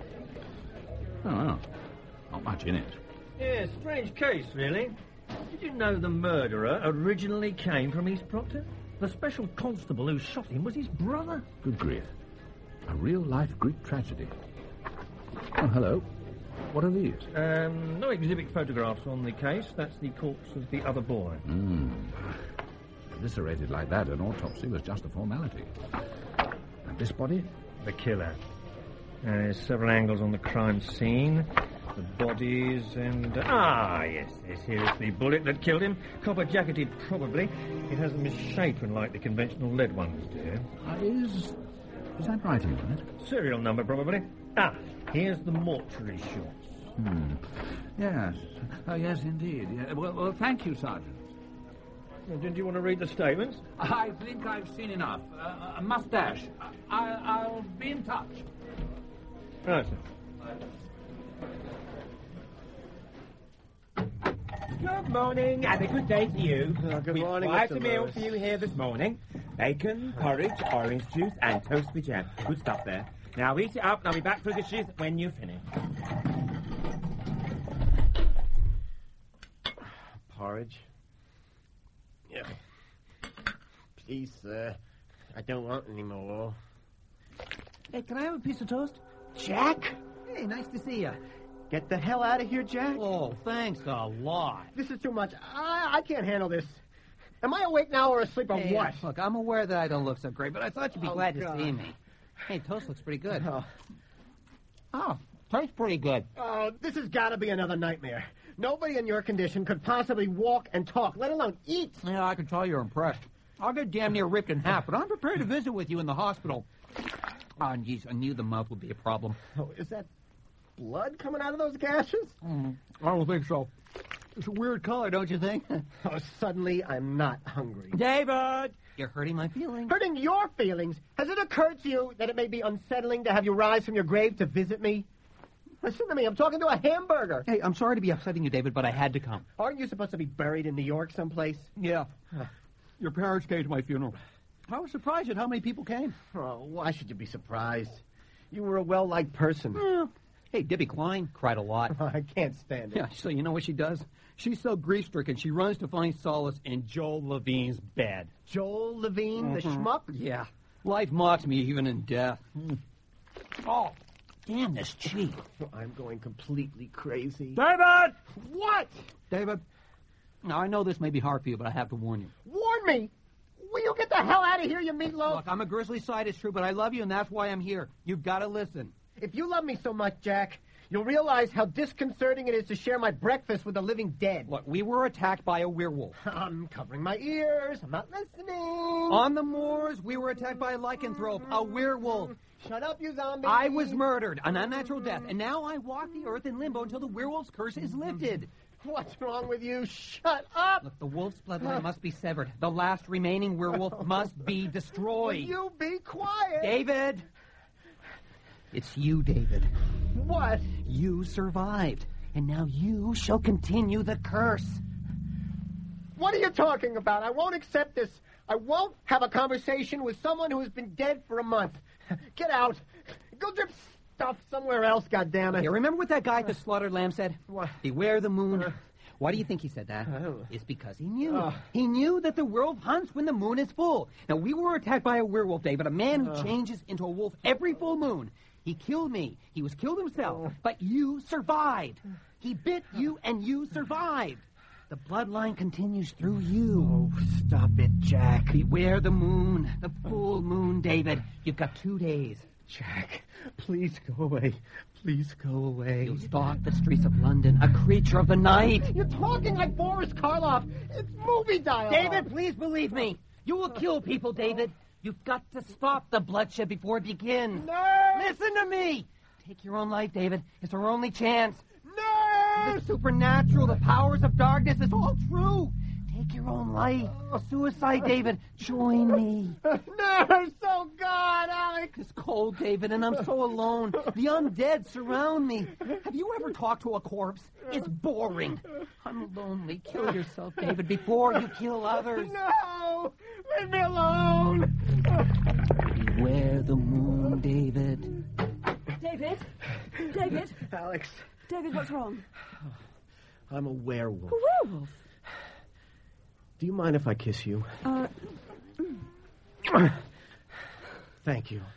Oh, well, not much in it. Yeah, strange case, really. Did you know the murderer originally came from East Proctor? The special constable who shot him was his brother. Good grief. A real-life Greek tragedy. Oh, hello. What are these? Um, no exhibit photographs on the case. That's the corpse of the other boy. Hmm. Eviscerated like that, an autopsy was just a formality. And this body? The killer. Uh, there's several angles on the crime scene. The bodies and... Uh, ah, yes, yes, here is the bullet that killed him. Copper-jacketed, probably. It has them misshapen like the conventional lead ones do. Uh, is... is that writing on it? Serial number, probably. Ah, here's the mortuary shots. Hmm. Yes. Oh, yes, indeed. Yeah. Well, well, thank you, Sergeant. Well, didn't you want to read the statements? I think I've seen enough. Uh, a mustache. I, I'll be in touch. Right, sir. Good morning, and a good day to you. Oh, good We've morning, quite Mister a meal Lewis. for you here this morning. Bacon, porridge, orange juice, and toast with jam. Good stuff there. Now eat it up, and I'll be back for the dishes when you finish. Porridge? Yeah. Please, sir. I don't want any more. Hey, can I have a piece of toast? Jack? Hey, nice to see you. Get the hell out of here, Jack. Oh, thanks a lot. This is too much. I, I can't handle this. Am I awake now or asleep or Hey, what? uh, look, I'm aware that I don't look so great, but I thought you'd be Oh, glad God. to see me. Hey, toast looks pretty good. Oh, Oh, tastes pretty good. oh this has got to be another nightmare. Nobody in your condition could possibly walk and talk, let alone eat. Yeah, I can tell you're impressed. I'll get damn near ripped in half, but I'm prepared to visit with you in the hospital. Oh, geez, I knew the mouth would be a problem. Oh, is that blood coming out of those gashes? Mm, I don't think so. It's a weird color, don't you think? Oh, suddenly I'm not hungry. David! You're hurting my feelings. Hurting your feelings? Has it occurred to you that it may be unsettling to have you rise from your grave to visit me? Listen to me, I'm talking to a hamburger. Hey, I'm sorry to be upsetting you, David, but I had to come. Aren't you supposed to be buried in New York someplace? Yeah. Your parents came to my funeral. I was surprised at how many people came. Oh, why should you be surprised? You were a well-liked person. Yeah. Hey, Debbie Klein cried a lot. I can't stand it. Yeah, so you know what she does? She's so grief-stricken, she runs to find solace in Joel Levine's bed. Joel Levine, the Mhm. schmuck? Yeah. Life mocks me even in death. Oh, damn this cheap. I'm going completely crazy. David! What? David, now I know this may be hard for you, but I have to warn you. Warn me? Will you get the hell out of here, you meatloaf? Look, I'm a grizzly side, it's true, but I love you, and that's why I'm here. You've got to listen. If you love me so much, Jack, you'll realize how disconcerting it is to share my breakfast with the living dead. Look, we were attacked by a werewolf. I'm covering my ears. I'm not listening. On the moors, we were attacked by a lycanthrope, a werewolf. Shut up, you zombie. I was murdered, an unnatural death, and now I walk the earth in limbo until the werewolf's curse is lifted. What's wrong with you? Shut up! Look, the wolf's bloodline must be severed. The last remaining werewolf must be destroyed. Will you be quiet? David! It's you, David. What? You survived, and now you shall continue the curse. What are you talking about? I won't accept this. I won't have a conversation with someone who has been dead for a month. Get out. Go drip stuff somewhere else, goddammit. You remember what that guy at the slaughtered lamb said? What? Beware the moon. Uh, Why do you think he said that? Uh, it's because he knew. Uh, he knew that the werewolf hunts when the moon is full. Now, we were attacked by a werewolf, David, a man who uh, changes into a wolf every full moon. He killed me. He was killed himself. Uh, but you survived. He bit you, and you survived. The bloodline continues through you. Oh, stop it, Jack. Beware the moon. The full moon, David. You've got two days. Jack, please go away. Please go away. You'll stalk the streets of London, a creature of the night. You're talking like Boris Karloff. It's movie dialogue. David, please believe me. You will kill people, David. You've got to stop the bloodshed before it begins. No! Listen to me. Take your own life, David. It's our only chance. No! The supernatural, the powers of darkness, it's all true. Take your own life. Suicide, David. Join me. No, so God, Alex. It's cold, David, and I'm so alone. The undead surround me. Have you ever talked to a corpse? It's boring. I'm lonely. Kill yourself, David, before you kill others. No! Leave me alone! Beware the moon, David. David? David? Alex. David, what's wrong? I'm a werewolf. A werewolf? Do you mind if I kiss you? Uh... Thank you.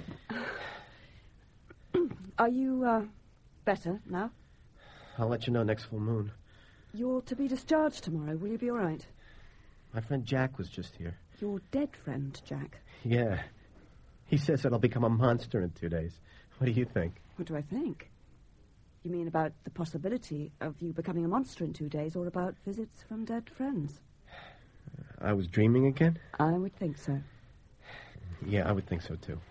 Are you, uh, better now? I'll let you know next full moon. You're to be discharged tomorrow. Will you be all right? My friend Jack was just here. Your dead friend, Jack? Yeah. He says that I'll become a monster in two days. What do you think? What do I think? You mean about the possibility of you becoming a monster in two days, or about visits from dead friends? I was dreaming again? I would think so. Yeah, I would think so, too.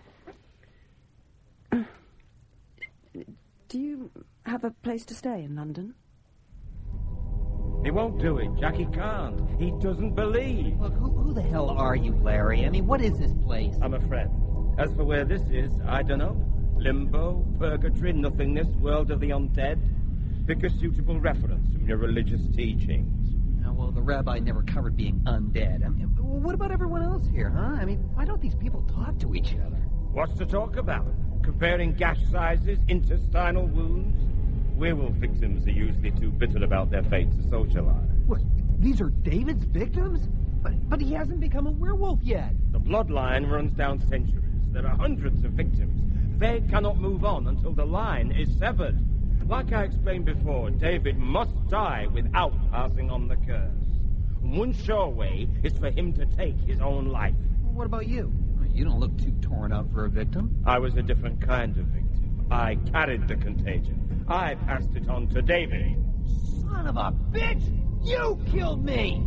Do you have a place to stay in London? He won't do it, Jack. He can't. He doesn't believe. Look, who, who the hell are you, Larry? I mean, what is this place? I'm a friend. As for where this is, I don't know. Limbo, purgatory, nothingness, world of the undead. Pick a suitable reference from your religious teachings. Now, well, the rabbi never covered being undead. I mean, what about everyone else here, huh? I mean, why don't these people talk to each other? What's to talk about? Comparing gash sizes, intestinal wounds? Werewolf victims are usually too bitter about their fate to socialize. What? These are David's victims? But, but he hasn't become a werewolf yet. The bloodline runs down centuries. There are hundreds of victims. They cannot move on until the line is severed. Like I explained before, David must die without passing on the curse. One sure way is for him to take his own life. Well, what about you? You don't look too torn up for a victim. I was a different kind of victim. I carried the contagion. I passed it on to David. Son of a bitch! You killed me!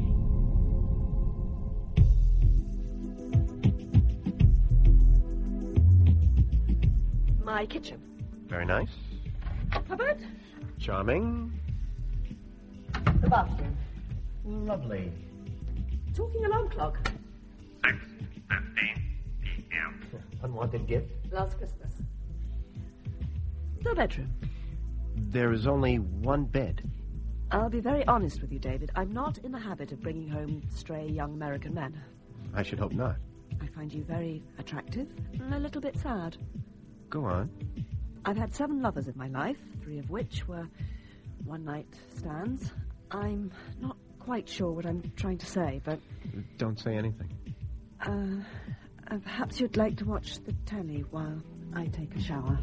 My kitchen. Very nice. Cupboard. Charming. The bathroom. Lovely. Talking alarm clock. six fifteen p.m. Unwanted gift? Last Christmas. The bedroom. There is only one bed. I'll be very honest with you, David. I'm not in the habit of bringing home stray young American men. I should hope not. I find you very attractive and a little bit sad. Go on. I've had seven lovers in my life, three of which were one-night stands. I'm not quite sure what I'm trying to say, but... Don't say anything. Uh, uh, perhaps you'd like to watch the telly while I take a shower.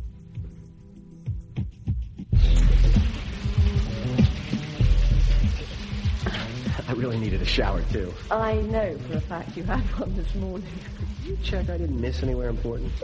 I really needed a shower, too. I know for a fact you had one this morning. You check I didn't miss anywhere important.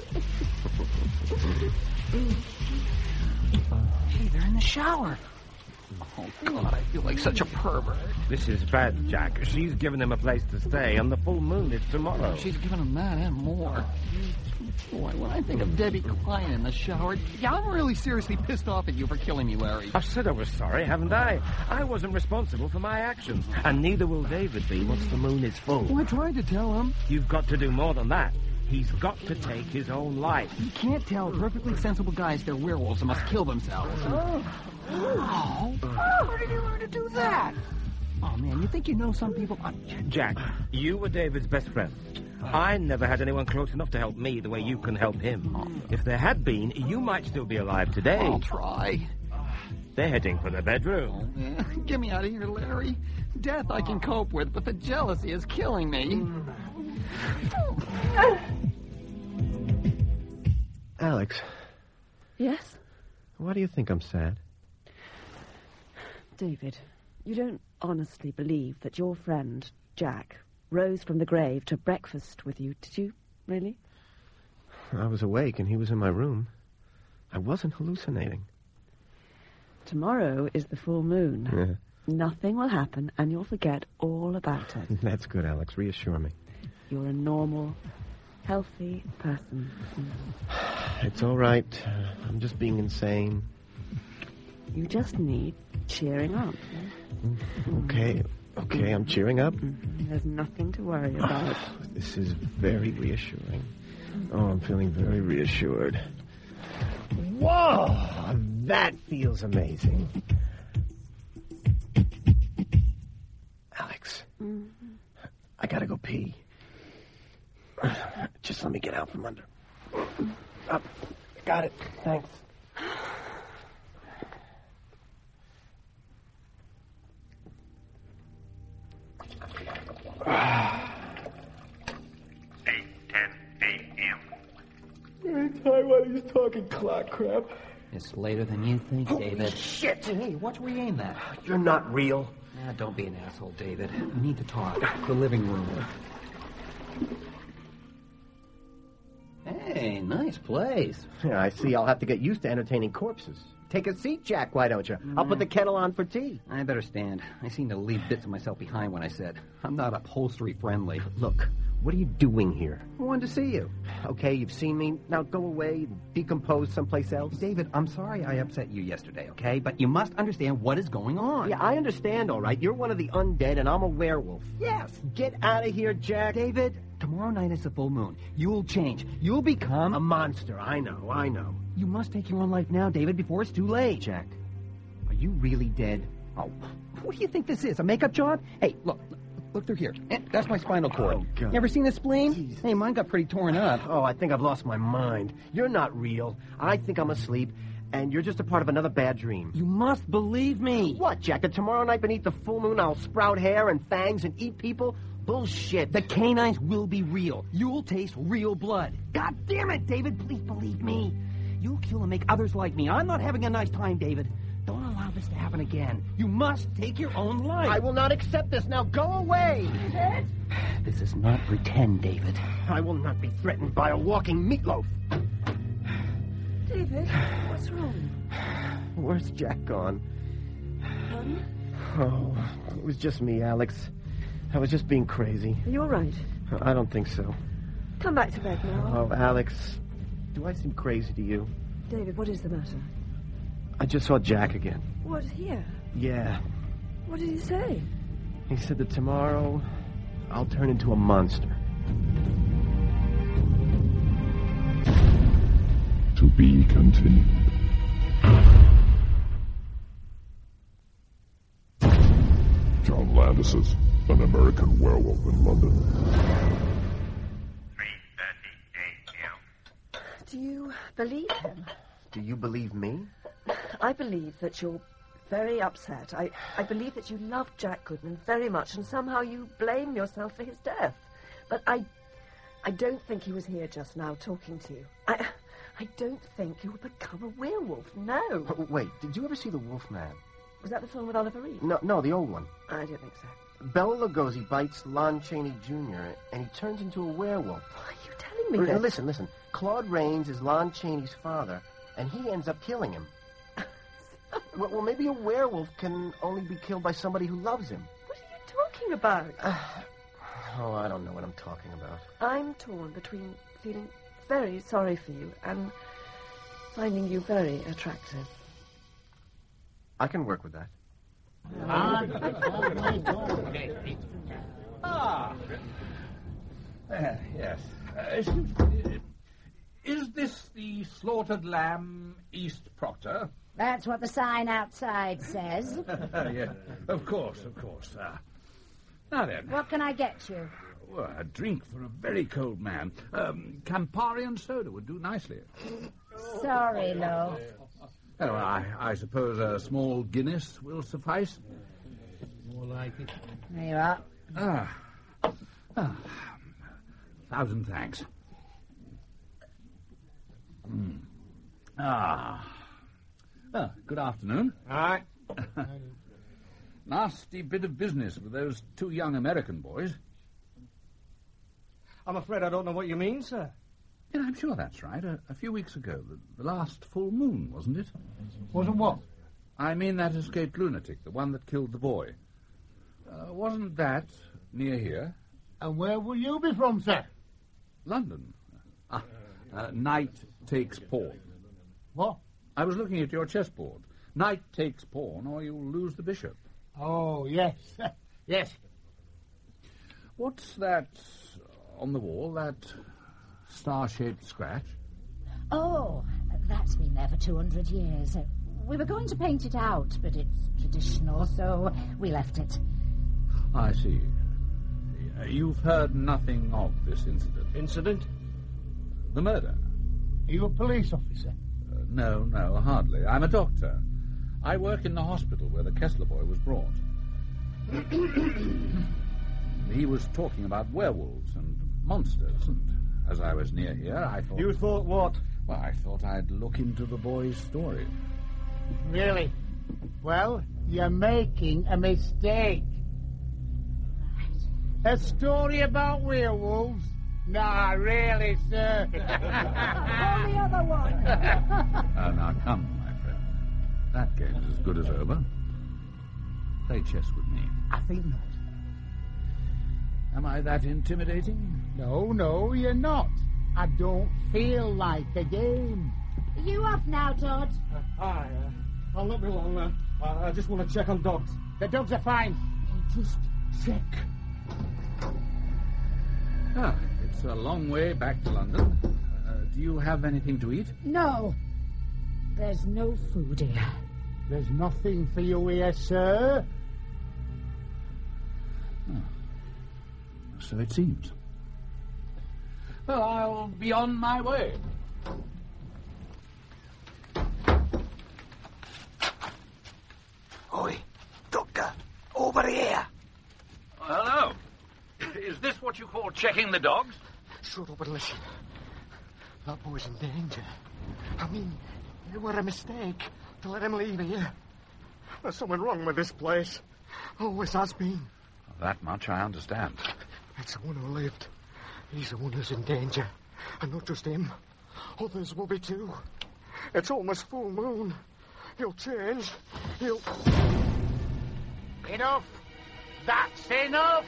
Hey, they're in the shower. Oh, God, I feel like such a pervert. This is bad, Jack. She's given him a place to stay, and the full moon is tomorrow. She's given him that and more. Boy, when I think of Debbie Klein in the shower, yeah, I'm really seriously pissed off at you for killing me, Larry. I've said I was sorry, haven't I? I wasn't responsible for my actions, and neither will David be once the moon is full. Well, I tried to tell him. You've got to do more than that. He's got to take his own life. You can't tell perfectly sensible guys they're werewolves and must kill themselves. Oh. Oh. Where did you learn to do that? Oh, man, you think you know some people? Uh, Jack, you were David's best friend. I never had anyone close enough to help me the way you can help him. If there had been, you might still be alive today. I'll try. They're heading for the bedroom. Oh, man. Get me out of here, Larry. Death I can cope with, but the jealousy is killing me. Alex. Yes? Why do you think I'm sad? David, you don't honestly believe that your friend, Jack, rose from the grave to breakfast with you, did you? Really? I was awake and he was in my room. I wasn't hallucinating. Tomorrow is the full moon. Yeah. Nothing will happen and you'll forget all about it. That's good, Alex. Reassure me. You're a normal, healthy person. It's all right. Uh, I'm just being insane. You just need cheering up. Okay, okay, I'm cheering up. There's nothing to worry about. This is very reassuring. Oh, I'm feeling very reassured. Whoa! That feels amazing. Alex, Mm-hmm. I gotta go pee. Just let me get out from under. Up. Got it. Thanks. eight ten a.m. Every time while he's talking clock crap. It's later than you think, Holy David. shit! Hey, watch where you aim that. You're not real. Ah, don't be an asshole, David. We need to talk. The living room. Hey, nice place. Yeah, I see. I'll have to get used to entertaining corpses. Take a seat, Jack, why don't you? I'll put the kettle on for tea. I better stand. I seem to leave bits of myself behind when I said, I'm not upholstery friendly. Look, what are you doing here? I wanted to see you. Okay, you've seen me. Now go away, decompose someplace else. David, I'm sorry I upset you yesterday, okay? But you must understand what is going on. Yeah, I understand, all right. You're one of the undead, and I'm a werewolf. Yes. Get out of here, Jack. David, tomorrow night is the full moon. You'll change. You'll become... A monster. I know, I know. You must take your own life now, David, before it's too late. Jack, are you really dead? Oh, what do you think this is, a makeup job? Hey, look, look through here. Eh, That's my spinal cord. Oh, God. You ever seen this spleen? Jeez. Hey, mine got pretty torn up. Oh, I think I've lost my mind. You're not real. I think I'm asleep, and you're just a part of another bad dream. You must believe me. What, Jack? That tomorrow night beneath the full moon I'll sprout hair and fangs and eat people? Bullshit. The canines will be real. You'll taste real blood. God damn it, David, please believe me. You'll kill and make others like me. I'm not having a nice time, David. Don't allow this to happen again. You must take your own life. I will not accept this. Now go away. This is not pretend, David. I will not be threatened by a walking meatloaf. David, what's wrong? Where's Jack gone? Honey? Oh, it was just me, Alex. I was just being crazy. Are you all right? I don't think so. Come back to bed now. Oh, Alex, do I seem crazy to you? David, what is the matter? I just saw Jack again. What, here? Yeah. What did he say? He said that tomorrow I'll turn into a monster. To be continued. John Landis's An American Werewolf in London. Do you believe him? Do you believe me? I believe that you're very upset. I, I believe that you love Jack Goodman very much, and somehow you blame yourself for his death. But I I don't think he was here just now talking to you. I I don't think you'll become a werewolf, no. Oh, wait, did you ever see The Wolfman? Was that the film with Oliver Reed? No, no, the old one. I don't think so. Bela Lugosi bites Lon Chaney Junior and he turns into a werewolf. Why are you telling me R- this? Listen, listen. Claude Rains is Lon Chaney's father, and he ends up killing him. well, well, maybe a werewolf can only be killed by somebody who loves him. What are you talking about? Uh, oh, I don't know what I'm talking about. I'm torn between feeling very sorry for you and finding you very attractive. I can work with that. Ah. Uh, yes. Uh, excuse me. Is this the slaughtered lamb, East Proctor? That's what the sign outside says. Yeah, of course, of course. Uh, now then. What can I get you? Well, a drink for a very cold man. Um, Campari and soda would do nicely. Sorry, love. Oh, I, I suppose a small Guinness will suffice. More like it. There you are. Ah. ah. Thousand thanks. Mm. Ah. ah. Good afternoon. Aye. Nasty bit of business with those two young American boys. I'm afraid I don't know what you mean, sir. Yeah, I'm sure that's right. A, a few weeks ago, the, the last full moon, wasn't it? Wasn't what? I mean that escaped lunatic, the one that killed the boy. Uh, wasn't that near here? And where will you be from, sir? London. Ah, uh, night takes pawn. What? I was looking at your chessboard. Knight takes pawn, or you'll lose the bishop. Oh, yes. yes. What's that on the wall, that star-shaped scratch? Oh, that's been there for two hundred years. Uh, we were going to paint it out, but it's traditional, so we left it. I see. Uh, You've heard nothing of this incident? Incident? The murder. Are you a police officer? Uh, no, no, hardly. I'm a doctor. I work in the hospital where the Kessler boy was brought. He was talking about werewolves and monsters, and as I was near here, I thought... You thought what? Well, I thought I'd look into the boy's story. Really? Well, you're making a mistake. A story about werewolves? Nah, really, sir. Call the other one. uh, now, come, my friend. That game's as good as over. Play chess with me. I think not. Am I that intimidating? No, no, you're not. I don't feel like a game. Are you off now, Todd? Uh, aye, uh, I'll not be long. Uh, uh, I just want to check on dogs. The dogs are fine. Just check. Ah, it's a long way back to London. Uh, do you have anything to eat? No. There's no food here. There's nothing for you here, sir. Oh. So it seems. Well, I'll be on my way. Oi, doctor, over here. Hello. Is this what you call checking the dogs? Shut up and listen. That boy's in danger. I mean, it were a mistake to let him leave here. There's something wrong with this place. Always has been. That much I understand. It's the one who lived. He's the one who's in danger. And not just him. Others will be too. It's almost full moon. He'll change. He'll... Enough. That's enough.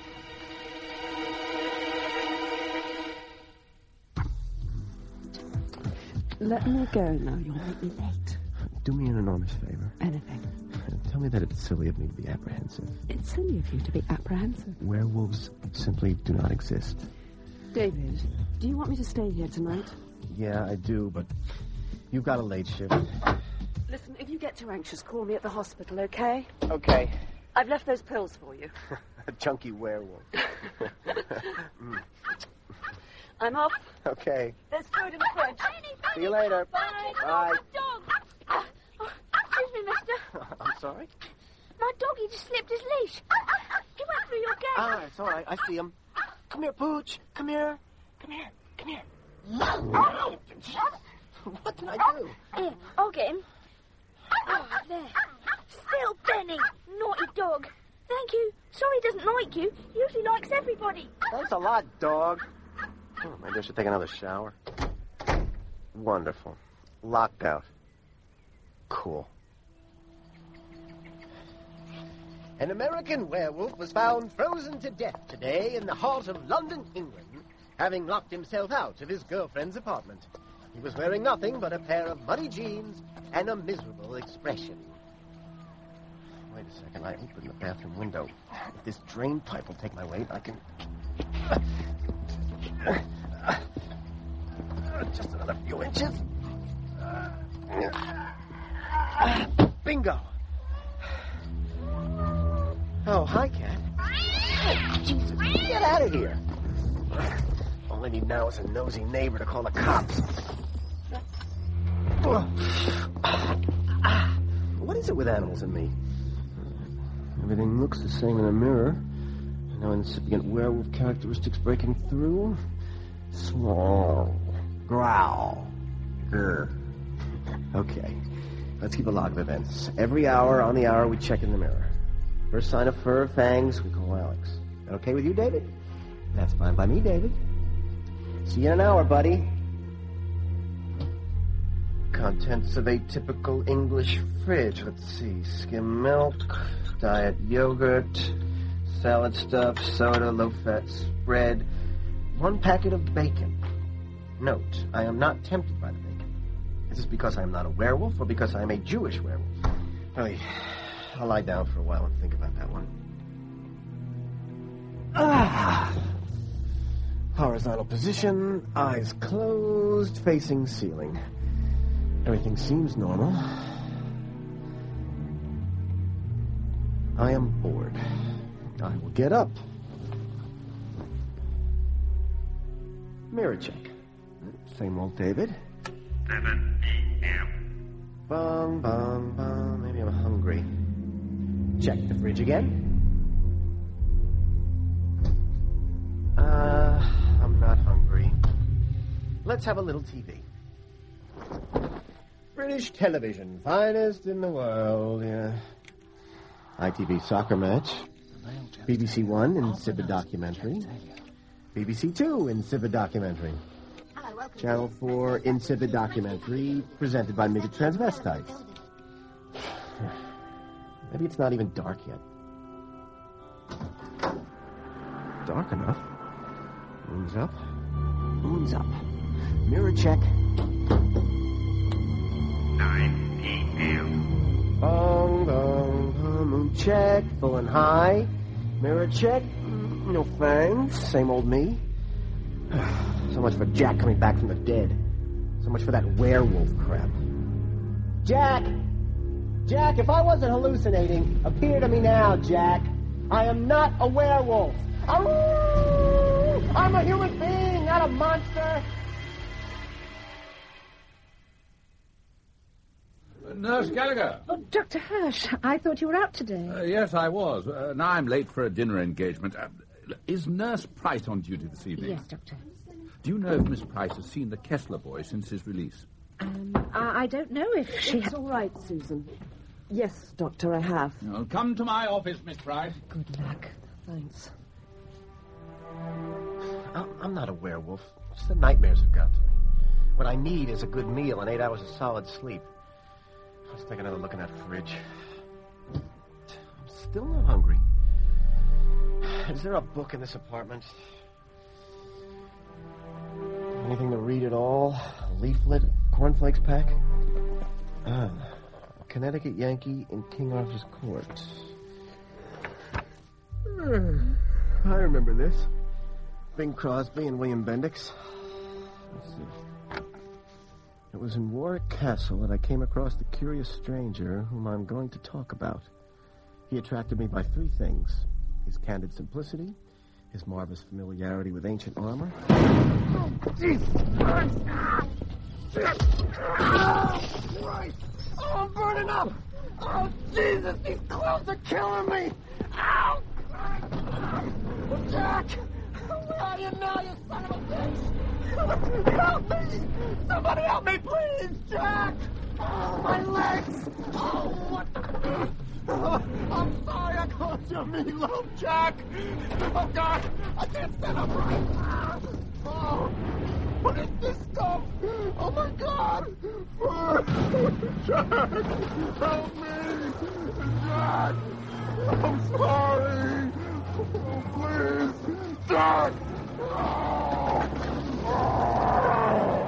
Let me go now. You'll make me late. Do me an enormous favor. Anything. Tell me that it's silly of me to be apprehensive. It's silly of you to be apprehensive. Werewolves simply do not exist. David, do you want me to stay here tonight? Yeah, I do, but you've got a late shift. Listen, if you get too anxious, call me at the hospital, okay? Okay. I've left those pills for you. A junkie werewolf. mm. I'm off. Okay. There's food in the fridge. See you later. Bye. Bye. Dog. Uh, oh, excuse me, mister. I'm sorry? My doggy just slipped his leash. He went through your gate. Ah, it's all right. I see him. Come here, Pooch. Come here. Come here. Come here. What did I do? Here, I'll get him. Oh, there. Still Benny, naughty dog. Thank you. Sorry he doesn't like you. He usually likes everybody. Thanks a lot, dog. Oh, maybe I should take another shower. Wonderful. Locked out. Cool. An American werewolf was found frozen to death today in the heart of London, England, having locked himself out of his girlfriend's apartment. He was wearing nothing but a pair of muddy jeans and a miserable expression. Wait a second, I opened the bathroom window. If this drain pipe will take my weight, I can... Just another few inches. Bingo! Oh, hi, Cat. Oh, Jesus, get out of here. All I need now is a nosy neighbor to call the cops. What is it with animals and me? Everything looks the same in a mirror. No incipient werewolf characteristics breaking through. Snarl. Growl. Grr. Okay. Let's keep a log of events. Every hour on the hour we check in the mirror. First sign of fur, fangs, we call Alex. That okay with you, David? That's fine by me, David. See you in an hour, buddy. Contents of a typical English fridge. Let's see. Skim milk, diet yogurt, salad stuff, soda, low-fat spread, one packet of bacon. Note, I am not tempted by the bacon. Is this because I am not a werewolf or because I am a Jewish werewolf? Really, I'll lie down for a while and think about that one. Ah! Horizontal position, eyes closed, facing ceiling. Everything seems normal. I am bored. I will get up. Mirror check. Same old David. seven p.m. Bong, bong, bong. Maybe I'm hungry. Check the fridge again. Uh, I'm not hungry. Let's have a little T V. British television, finest in the world, yeah. I T V soccer match. B B C One, insipid documentary. B B C Two, insipid documentary. Channel Four, insipid documentary, presented by midget transvestites. Maybe it's not even dark yet. Dark enough. Moon's up. Moon's up. Mirror check. nine p.m. Bong, bong, bong. Moon check. Full and high. Mirror check. No fangs. Same old me. So much for Jack coming back from the dead. So much for that werewolf crap. Jack! Jack, if I wasn't hallucinating, appear to me now, Jack. I am not a werewolf. Arrgh! I'm a human being, not a monster. Nurse Gallagher. Oh, Doctor Hirsch, I thought you were out today. Uh, yes, I was. Uh, now I'm late for a dinner engagement. Uh, is Nurse Price on duty this evening? Yes, Doctor. Do you know if Miss Price has seen the Kessler boy since his release? Um, I, I don't know if she... It's all right, Susan. Yes, Doctor, I have. Well, come to my office, Miss Price. Good luck. Thanks. I'm not a werewolf. Just the nightmares have got to me. What I need is a good meal and eight hours of solid sleep. Let's take another look in that fridge. I'm still not hungry. Is there a book in this apartment? Anything to read at all? A leaflet? Cornflakes pack? Ah, Connecticut Yankee in King Arthur's Court. I remember this. Bing Crosby and William Bendix. Let's see. It was in Warwick Castle that I came across the curious stranger whom I'm going to talk about. He attracted me by three things. His candid simplicity, his marvelous familiarity with ancient armor. Oh, Jesus Christ! Oh, Christ! Oh, I'm burning up! Oh, Jesus, these clothes are killing me! Ow! Oh, Jack! Where are you now, you son of a bitch? Help me! Somebody help me, please! Jack! Oh, my legs! Oh, what? Oh, I'm sorry I called you meatloaf, Jack! Oh, God! I can't stand up right. Oh, what is this stuff? Oh, my God! Jack! Help me! Jack! I'm sorry! Oh, please! Jack! Oh. Oh.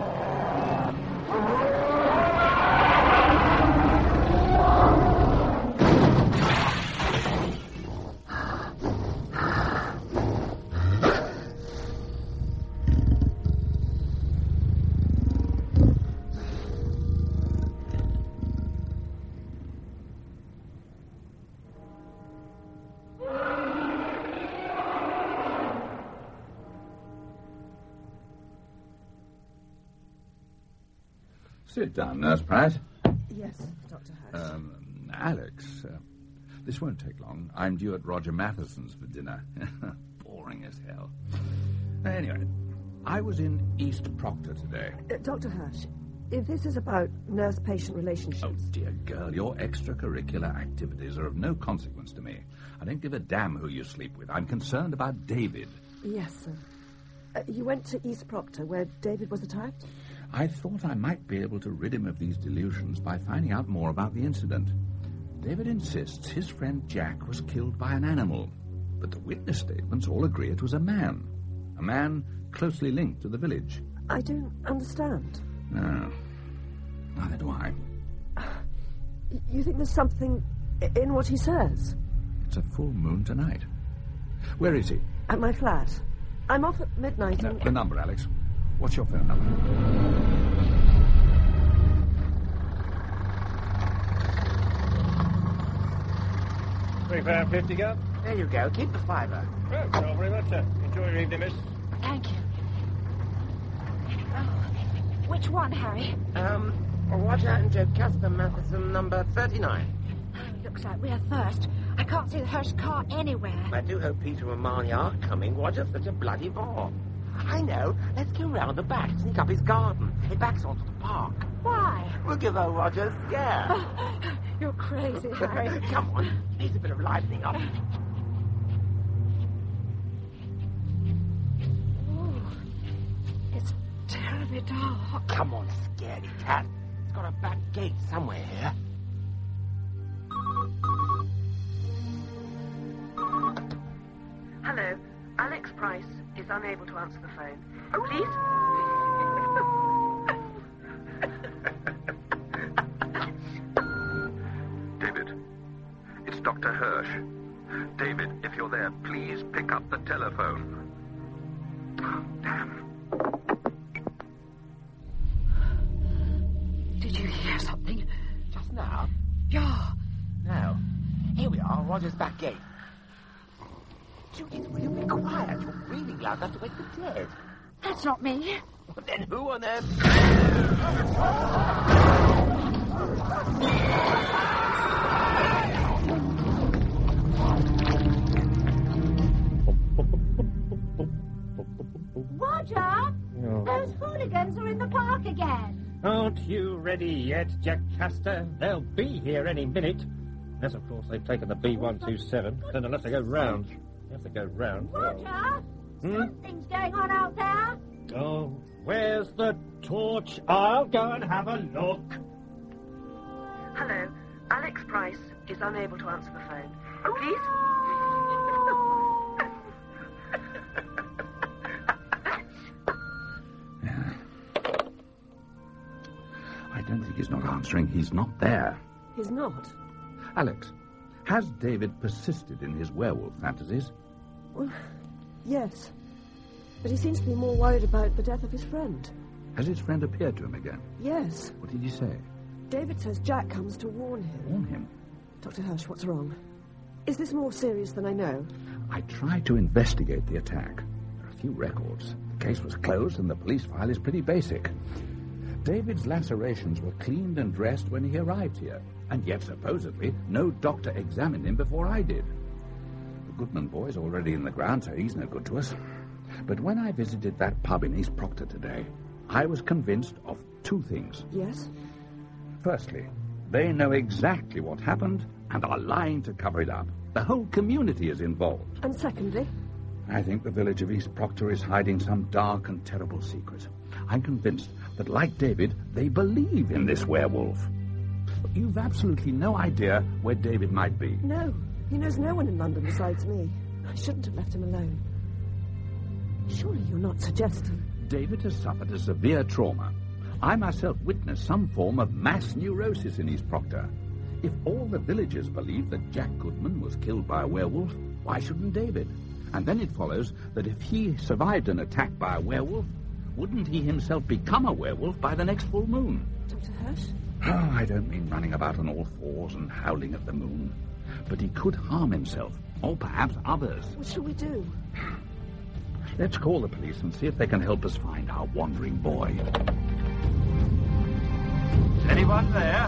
Sit down, Nurse Pratt. Yes, Doctor Hurst. Um, Alex, uh, this won't take long. I'm due at Roger Matheson's for dinner. Boring as hell. Anyway, I was in East Proctor today. Uh, Doctor Hirsch, if this is about nurse-patient relationships... Oh, dear girl, your extracurricular activities are of no consequence to me. I don't give a damn who you sleep with. I'm concerned about David. Yes, sir. Uh, you went to East Proctor, where David was attacked? I thought I might be able to rid him of these delusions by finding out more about the incident. David insists his friend Jack was killed by an animal, but the witness statements all agree it was a man. A man closely linked to the village. I don't understand. No, neither do I. You think there's something in what he says? It's a full moon tonight. Where is he? At my flat. I'm off at midnight. No, and... the number, Alex. What's your phone number? Three pound fifty, go. There you go. Keep the fiver. Well, not very much, sir. Enjoy your evening, miss. Thank you. Oh, which one, Harry? Um, Roger and Jocasta Matheson, number thirty-nine. Oh, looks like we're first. I can't see the Hirsch car anywhere. I do hope Peter and Marnie are coming. Roger's such a bloody bore. I know. Let's go round the back, sneak up his garden. It backs onto the park. Why? We'll give old Roger a scare. Oh, you're crazy, Harry. Come on. He needs a bit of livening up. Oh, it's terribly dark. Come on, scaredy cat. It's got a back gate somewhere here. Hello. Alex Price is unable to answer the phone. Please? David, it's Doctor Hirsch. David, if you're there, please pick up the telephone. Oh, damn. Did you hear something? Just now? Yeah. No. Here we are, Roger's back gate. Judy's will you be quiet? You're breathing loud enough to wake the dead. That's not me. Well, then who on earth... Roger! Oh. Those hooligans are in the park again. Aren't you ready yet, Jocasta? They'll be here any minute. Unless, of course, they've taken the B one two seven. Then they'll have to go round. They'll have to go round. Roger! Hmm? Something's going on out there. Oh, where's the torch? I'll go and have a look. Hello. Alex Price is unable to answer the phone. Please? I don't think he's not answering. He's not there. He's not? Alex, has David persisted in his werewolf fantasies? Well, yes. But he seems to be more worried about the death of his friend. Has his friend appeared to him again? Yes. What did he say? David says Jack comes to warn him. Warn him? Doctor Hirsch, what's wrong? Is this more serious than I know? I tried to investigate the attack. There are a few records. The case was closed and the police file is pretty basic. David's lacerations were cleaned and dressed when he arrived here, and yet supposedly no doctor examined him before I did. The Goodman boy's already in the ground, so he's no good to us. But when I visited that pub in East Proctor today, I was convinced of two things. Yes? Firstly, they know exactly what happened and are lying to cover it up. The whole community is involved. And secondly? I think the village of East Proctor is hiding some dark and terrible secret. I'm convinced that, like David, they believe in this werewolf. But you've absolutely no idea where David might be. No. He knows no one in London besides me. I shouldn't have left him alone. Surely you're not suggesting... David has suffered a severe trauma. I myself witnessed some form of mass neurosis in East Proctor. If all the villagers believe that Jack Goodman was killed by a werewolf, why shouldn't David? And then it follows that if he survived an attack by a werewolf, wouldn't he himself become a werewolf by the next full moon? Doctor Hirsch? Oh, I don't mean running about on all fours and howling at the moon. But he could harm himself, or perhaps others. What shall we do? Let's call the police and see if they can help us find our wandering boy. Is anyone there?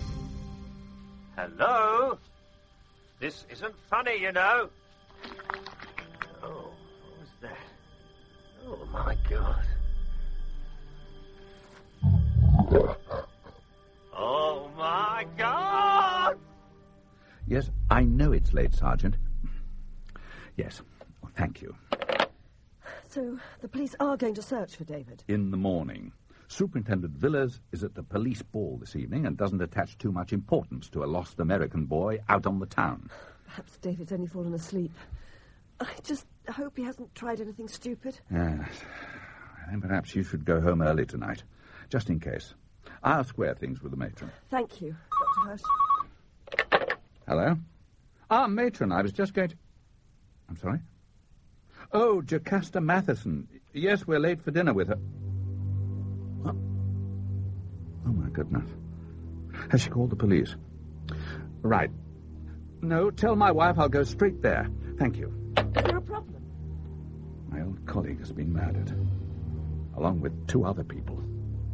Hello? This isn't funny, you know. Oh, what was that? Oh, my God. Oh, my God! Yes, I know it's late, Sergeant. Yes, well, thank you. So, the police are going to search for David? In the morning. Superintendent Villas is at the police ball this evening and doesn't attach too much importance to a lost American boy out on the town. Perhaps David's only fallen asleep. I just hope he hasn't tried anything stupid. Yes. And perhaps you should go home early tonight, just in case. I'll square things with the matron. Thank you, Doctor Hirsch. Hello? Ah, matron, I was just going to... I'm sorry? Oh, Jocasta Matheson. Yes, we're late for dinner with her. Oh, oh my goodness. Has she called the police? Right. No, tell my wife I'll go straight there. Thank you. Is there a problem? My old colleague has been murdered, along with two other people.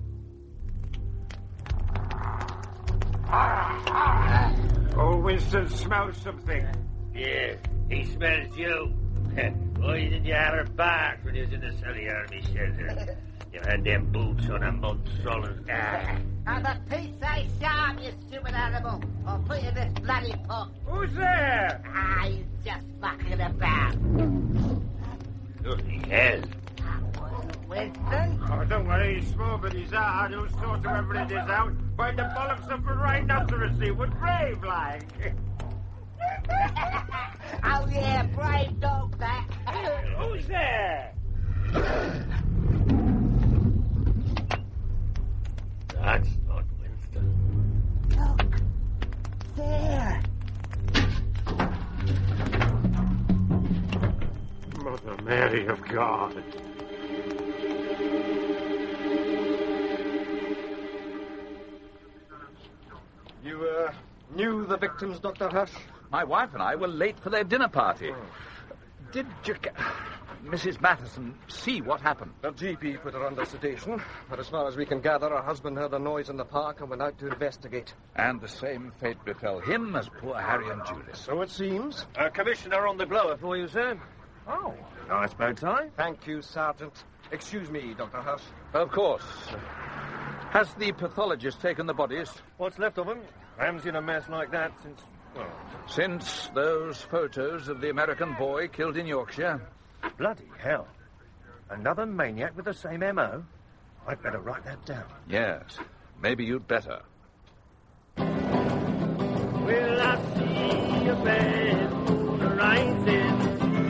Oh, Winston smells something. Yeah, he smells you. Why didn't you have her back when he was in the Sully Army shelter? You had them boots on a month's solid. Ah. Have a piece of sharp, you stupid animal, or put you in this bloody pot. Who's there? Ah, he's just fucking about. Bloody hell. Winston? Oh, don't worry, he's small, but he's hard. He'll sort whoever it is out. Find the bollocks of a rhinoceros would brave like. Oh, yeah, brave dog, that. Who's there? That's not Winston. Look. There. Mother Mary of God. You, uh, knew the victims, Doctor Hirsch? My wife and I were late for their dinner party. Oh. Did you... Missus Matheson see what happened? The G P put her under sedation, but as far as we can gather, her husband heard a noise in the park and went out to investigate. And the same fate befell him as poor Harry and Judith. So it seems. Uh, Commissioner on the blower for you, sir. Oh. Nice bow tie. Thank you, Sergeant. Excuse me, Doctor Hirsch. Of course. Has the pathologist taken the bodies? What's left of them? Ram's in a mess like that since... Well, since those photos of the American boy killed in Yorkshire. Bloody hell. Another maniac with the same M O? I'd better write that down. Yes, maybe you'd better. Will I see a bad moon rising?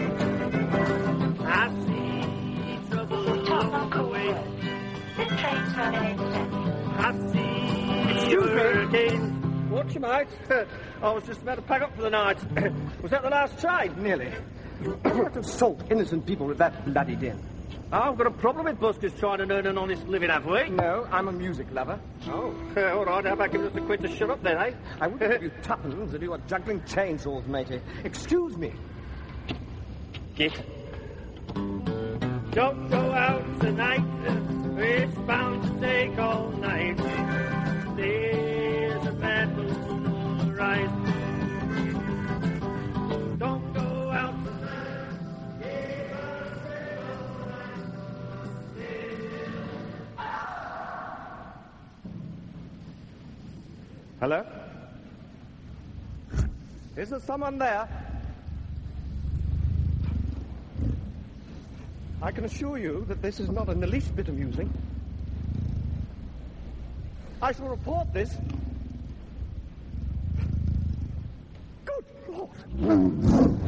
I see trouble on the way. This train's for an instant. I see Excuse me. hurricanes. Watch your mate. I was just about to pack up for the night. Was that the last train? Nearly. What to salt innocent people with that bloody din? I've got a problem with buskers trying to earn an honest living, have we? No, I'm a music lover. Oh, all right. How about giving us a quid to shut up then, eh? I wouldn't give you tuppence if you were juggling chainsaws, matey. Excuse me. Git. Don't go out tonight. It's bound to take all night. There's a bad moon on the rise. Don't go out tonight. Hello? Is there someone there? I can assure you that this is not in the least bit amusing. I shall report this. Good Lord!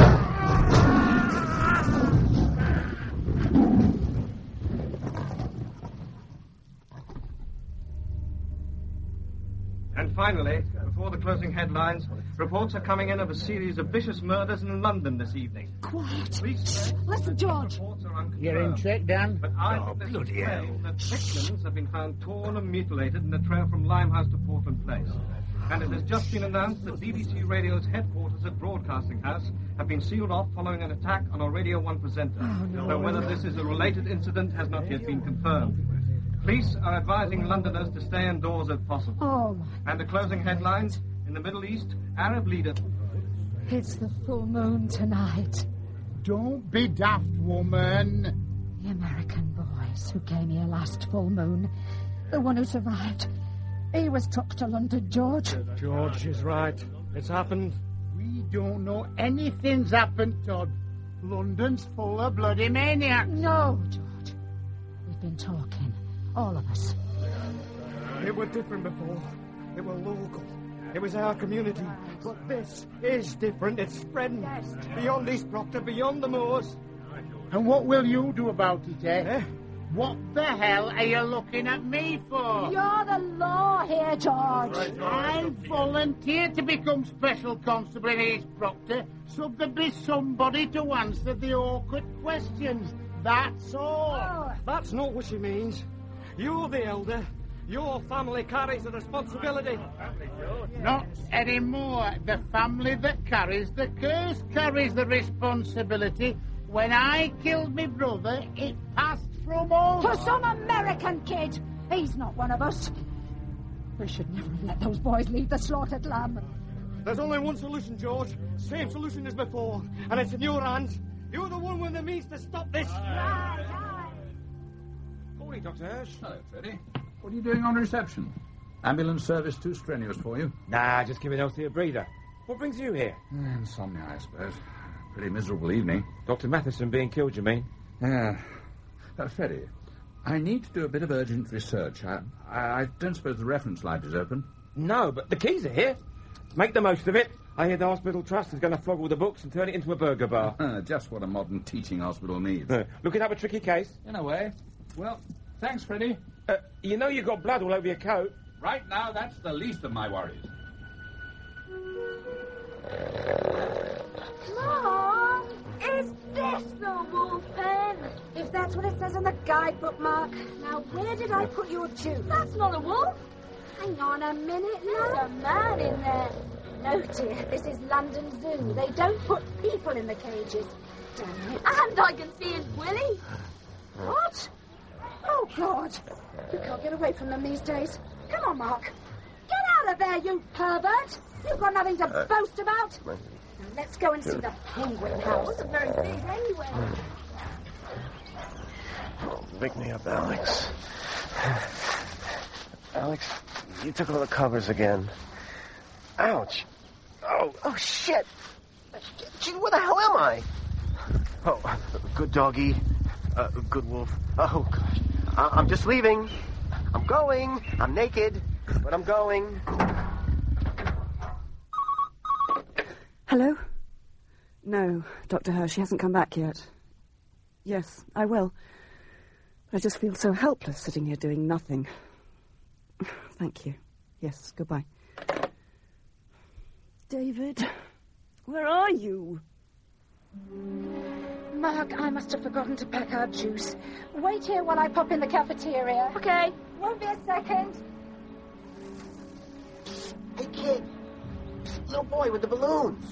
And finally, before the closing headlines, reports are coming in of a series of vicious murders in London this evening. Quiet. Police Listen, George. You're in check, Dan? But I Oh, think there's bloody a trail hell. that victims have been found torn and mutilated in the trail from Limehouse to Portland Place. And it has just been announced that B B C Radio's headquarters at Broadcasting House have been sealed off following an attack on a Radio one presenter. Oh, no. Though whether this is a related incident has not yet been confirmed. Police are advising Londoners to stay indoors if possible. Oh, my. And the closing headlines, in the Middle East, Arab leader... It's the full moon tonight. Don't be daft, woman. The American boys who came here last full moon. The one who survived. He was took to London, George. George is right. It's happened. We don't know anything's happened, Todd. London's full of bloody maniacs. No, George. We've been talking. All of us. It was different before. It was local. It was our community. But this is different. It's spreading. Beyond East Proctor, beyond the moors. And what will you do about it, eh? eh? What the hell are you looking at me for? You're the law here, George. I volunteered to become Special Constable in East Proctor, so there'd be somebody to answer the awkward questions. That's all. Oh, that's not what she means. You're the elder. Your family carries the responsibility. Not anymore. The family that carries the curse carries the responsibility. When I killed my brother, it passed from all. To some American kid. He's not one of us. We should never have let those boys leave the slaughtered lamb. There's only one solution, George. Same solution as before. And it's in your hands. You're the one with the means to stop this. Aye, aye. Morning, Doctor Hirsch. Hello, Freddie. What are you doing on reception? Ambulance service too strenuous for you? Nah, just giving Elsie a breather. What brings you here? Uh, insomnia, I suppose. Pretty miserable evening. Doctor Matheson being killed, you mean? Yeah. Uh, Freddie, I need to do a bit of urgent research. I, I, I don't suppose the reference library's open? No, but the keys are here. Make the most of it. I hear the hospital trust is going to flog all the books and turn it into a burger bar. Uh, just what a modern teaching hospital needs. Uh, looking up a tricky case? In a way. Well, thanks, Freddie. Uh, you know you've got blood all over your coat. Right now, that's the least of my worries. Mom, is this the wolf pen? If that's what it says on the guidebook, Mark. Now, where did I put your tooth? That's not a wolf. Hang on a minute, There's now. a man in there. No, dear, this is London Zoo. They don't put people in the cages. Damn it. And I can see his willy. What? Oh, God. You can't get away from them these days. Come on, Mark. Get out of there, you pervert. You've got nothing to Uh, boast about. Now, let's go and see the Penguin House. It wasn't very big anyway. Oh, wake me up, Alex. Alex, you took all the covers again. Ouch. Oh, oh, shit. Gee, where the hell am I? Oh, good doggy. Uh, good wolf. Oh, gosh. I- I'm just leaving. I'm going. I'm naked, but I'm going. Hello? No, Doctor Hirsch, she hasn't come back yet. Yes, I will. I just feel so helpless sitting here doing nothing. Thank you. Yes, goodbye. David, where are you? Mark, I must have forgotten to pack our juice. Wait here while I pop in the cafeteria. Okay. Won't be a second. Hey, kid. Little boy with the balloons.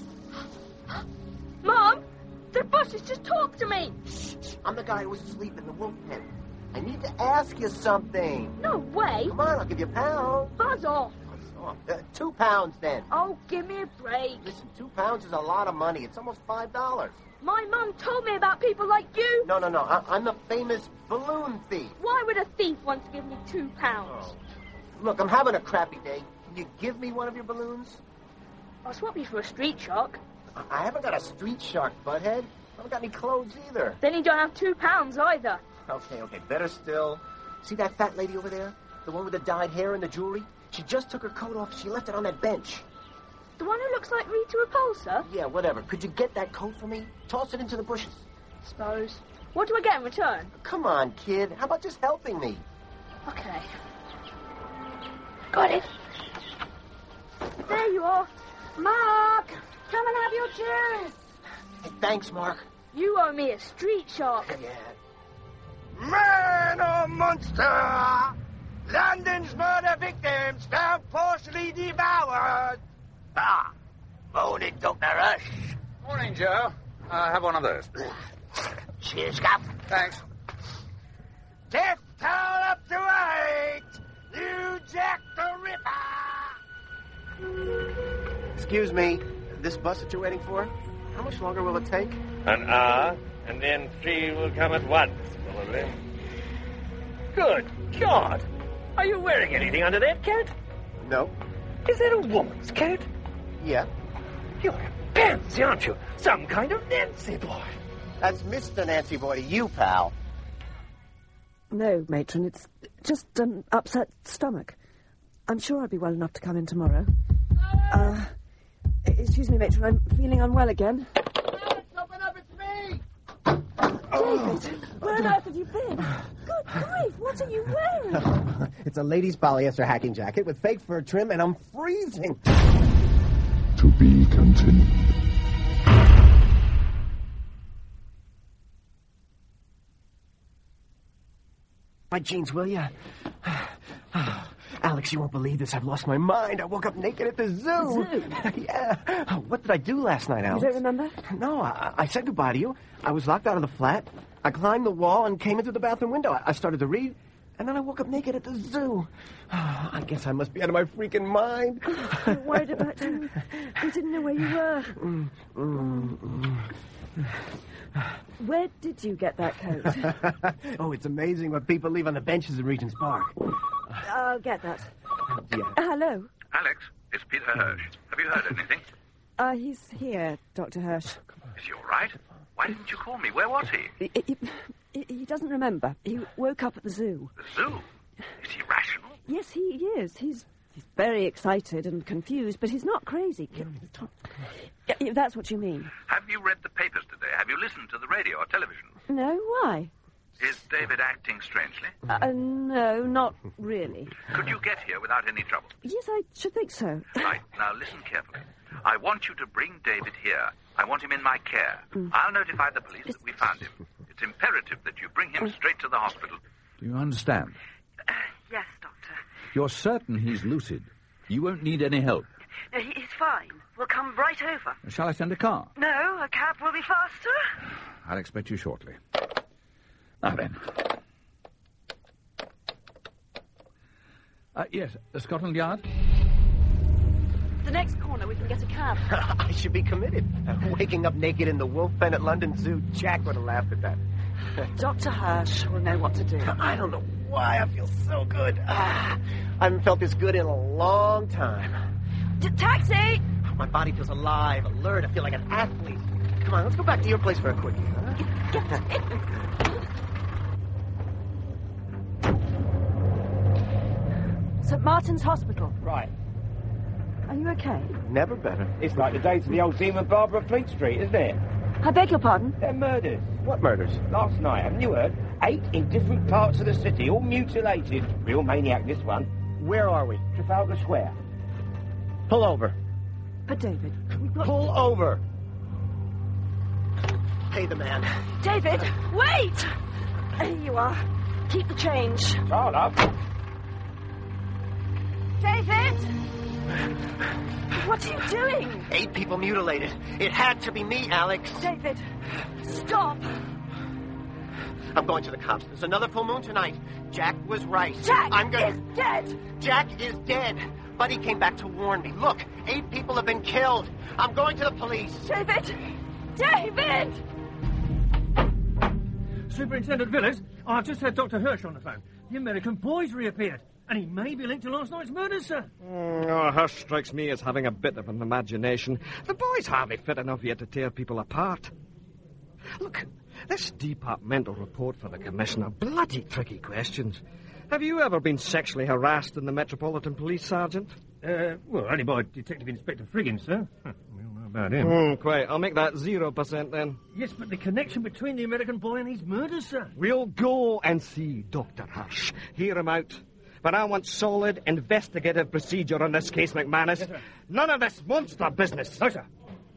Mom, the bus has just talked to me. I'm the guy who was asleep in the wolf pen. I need to ask you something. No way. Come on, I'll give you a pound. Buzz off. Oh, uh, two pounds, then. Oh, give me a break. Listen, two pounds is a lot of money. It's almost five dollars. My mum told me about people like you. No, no, no. I- I'm the famous balloon thief. Why would a thief want to give me two pounds? Oh. Look, I'm having a crappy day. Can you give me one of your balloons? I'll swap you for a street shark. I haven't got a street shark, butthead. I haven't got any clothes either. Then you don't have two pounds either. Okay, okay, better still. See that fat lady over there? The one with the dyed hair and the jewelry? She just took her coat off. She left it on that bench. The one who looks like Rita Repulsa? Yeah, whatever. Could you get that coat for me? Toss it into the bushes. Suppose. What do I get in return? Come on, kid. How about just helping me? Okay. Got it. There you are. Mark! Come and have your juice! Hey, thanks, Mark. You owe me a street shark. Yeah. Man or monster! London's murder victims found partially devoured. Ah, morning, Doctor Rush. Morning, Joe. Uh, have one of those. Cheers, Cap. Thanks. Death toll up to eight! You Jack the Ripper! Excuse me. This bus that you're waiting for? How much longer will it take? An hour, and then three will come at once, probably. Good God! Are you wearing anything under that coat? No. Is that a woman's coat? Yeah. You're a pansy, aren't you? Some kind of Nancy boy. That's Mister Nancy boy to you, pal. No, matron, it's just an upset stomach. I'm sure I'll be well enough to come in tomorrow. Uh, excuse me, matron, I'm feeling unwell again. Alex, open up, it's me! David, where on earth have you been? Good grief, what are you wearing? It's a lady's polyester hacking jacket with fake fur trim, and I'm freezing. To be continued. My jeans, will ya? Alex, you won't believe this. I've lost my mind. I woke up naked at the zoo. The zoo? Yeah. What did I do last night, Alex? You don't remember? No, I, I said goodbye to you. I was locked out of the flat. I climbed the wall and came into the bathroom window. I, I started to read, and then I woke up naked at the zoo. I guess I must be out of my freaking mind. I was worried about you. We didn't know where you were. Mm, mm, mm. Where did you get that coat? Oh, it's amazing what people leave on the benches in Regent's Park. I'll get that. Yeah. Uh, hello. Alex, it's Peter Hirsch. Have you heard anything? Uh, he's here, Doctor Hirsch. Is he all right? Why didn't you call me? Where was he? He, he, he doesn't remember. He woke up at the zoo. The zoo? Is he rational? Yes, he is. He's, he's very excited and confused, but he's not crazy. If that's what you mean. Have you read the papers today? Have you listened to the radio or television? No, why? Is David acting strangely? Uh, no, not really. Could you get here without any trouble? Yes, I should think so. Right, now listen carefully. I want you to bring David here. I want him in my care. Mm. I'll notify the police that we found him. It's imperative that you bring him straight to the hospital. Do you understand? Uh, yes, Doctor. You're certain he's lucid. You won't need any help. No, he, he's fine. We'll come right over. Shall I send a car? No, a cab will be faster. I'll expect you shortly. Now then. Uh, yes, uh, Scotland Yard? The next corner, we can get a cab. I should be committed. Waking up naked in the wolf pen at London Zoo, Jack would have laughed at that. Doctor Hirsch will know what to do. I don't know why I feel so good. Ah, I haven't felt this good in a long time. D- taxi! My body feels alive, alert. I feel like an athlete. Come on, let's go back to your place for a quickie, huh? Get, get in. Saint Martin's Hospital. Right. Are you okay? Never better. It's like the days of the old Demon Barber of Fleet Street, isn't it? I beg your pardon? They're murders. What murders? Last night, haven't you heard? Eight in different parts of the city, all mutilated. Real maniac, this one. Where are we? Trafalgar Square. Pull over. But, David, we've got... Pull over. Pay the man. David, wait! Here you are. Keep the change. Start up. David! What are you doing? Eight people mutilated. It had to be me, Alex. David, stop. I'm going to the cops. There's another full moon tonight. Jack was right. Jack I'm gonna... is dead. Jack is dead. Buddy came back to warn me. Look, eight people have been killed. I'm going to the police. David! David! Superintendent Villas, I've just had Doctor Hirsch on the phone. The American boys reappeared. And he may be linked to last night's murder, sir. Mm, oh, Hirsch strikes me as having a bit of an imagination. The boy's hardly fit enough yet to tear people apart. Look, this departmental report for the Commissioner, bloody tricky questions. Have you ever been sexually harassed in the Metropolitan Police, Sergeant? Uh, well, only by Detective Inspector Friggins, sir. Huh, we all know about him. Mm, quite. I'll make that zero percent then. Yes, but the connection between the American boy and his murder, sir. We'll go and see Doctor Hirsch. Hear him out. But I want solid investigative procedure on this case, McManus. Yes, sir. None of this monster business. No, sir.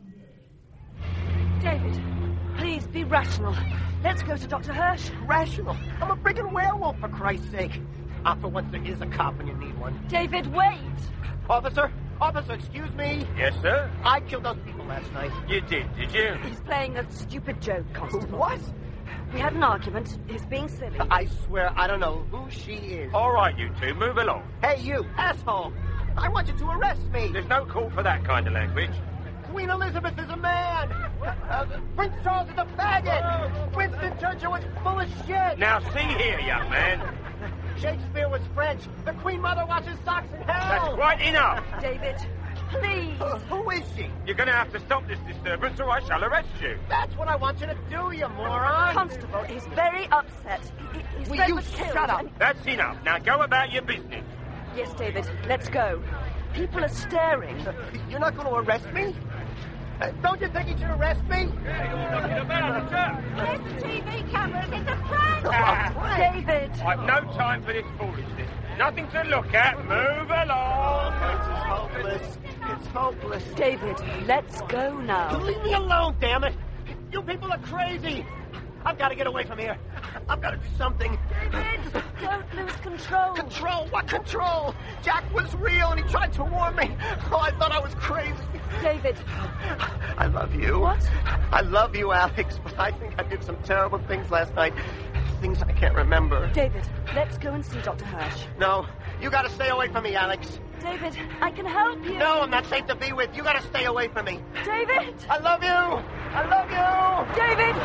David, please be rational. Let's go to Doctor Hirsch. Rational? I'm a friggin' werewolf, for Christ's sake. Ah, for once there is a cop when you need one. David, wait! Officer? Officer, excuse me. Yes, sir? I killed those people last night. You did, did you? He's playing a stupid joke, Constable. What? We had an argument. He's being silly. I swear I don't know who she is. All right, you two, move along. Hey, you, asshole! I want you to arrest me. There's no call for that kind of language. Queen Elizabeth is a man. Uh, Prince Charles is a faggot. Winston Churchill was full of shit. Now, see here, young man. Shakespeare was French. The Queen Mother washes socks in hell. That's quite enough. David, please. Uh, who is she? You're going to have to stop this disturbance or I shall arrest you. That's what I want you to do, you moron. Constable, he's very upset. He, his Will friend you was killed. shut up? and- That's enough. Now go about your business. Yes, David, let's go. People are staring. Uh, you're not going to arrest me? Uh, don't you think you should arrest me? Where's the T V cameras? It's a prank! Oh, David! I've no time for this foolishness. Nothing to look at. Move along. It's hopeless. It's hopeless. David, let's go now. Leave me alone, damn it! You people are crazy! I've got to get away from here. I've got to do something. David, don't lose control. Control? What control? Jack was real and he tried to warn me. Oh, I thought I was crazy. David. I love you. What? I love you, Alex, but I think I did some terrible things last night. Things I can't remember. David, let's go and see Doctor Hirsch. No, you got to stay away from me, Alex. David, I can help you. No, I'm not safe to be with. You got to stay away from me. David! I love you. I love you. David!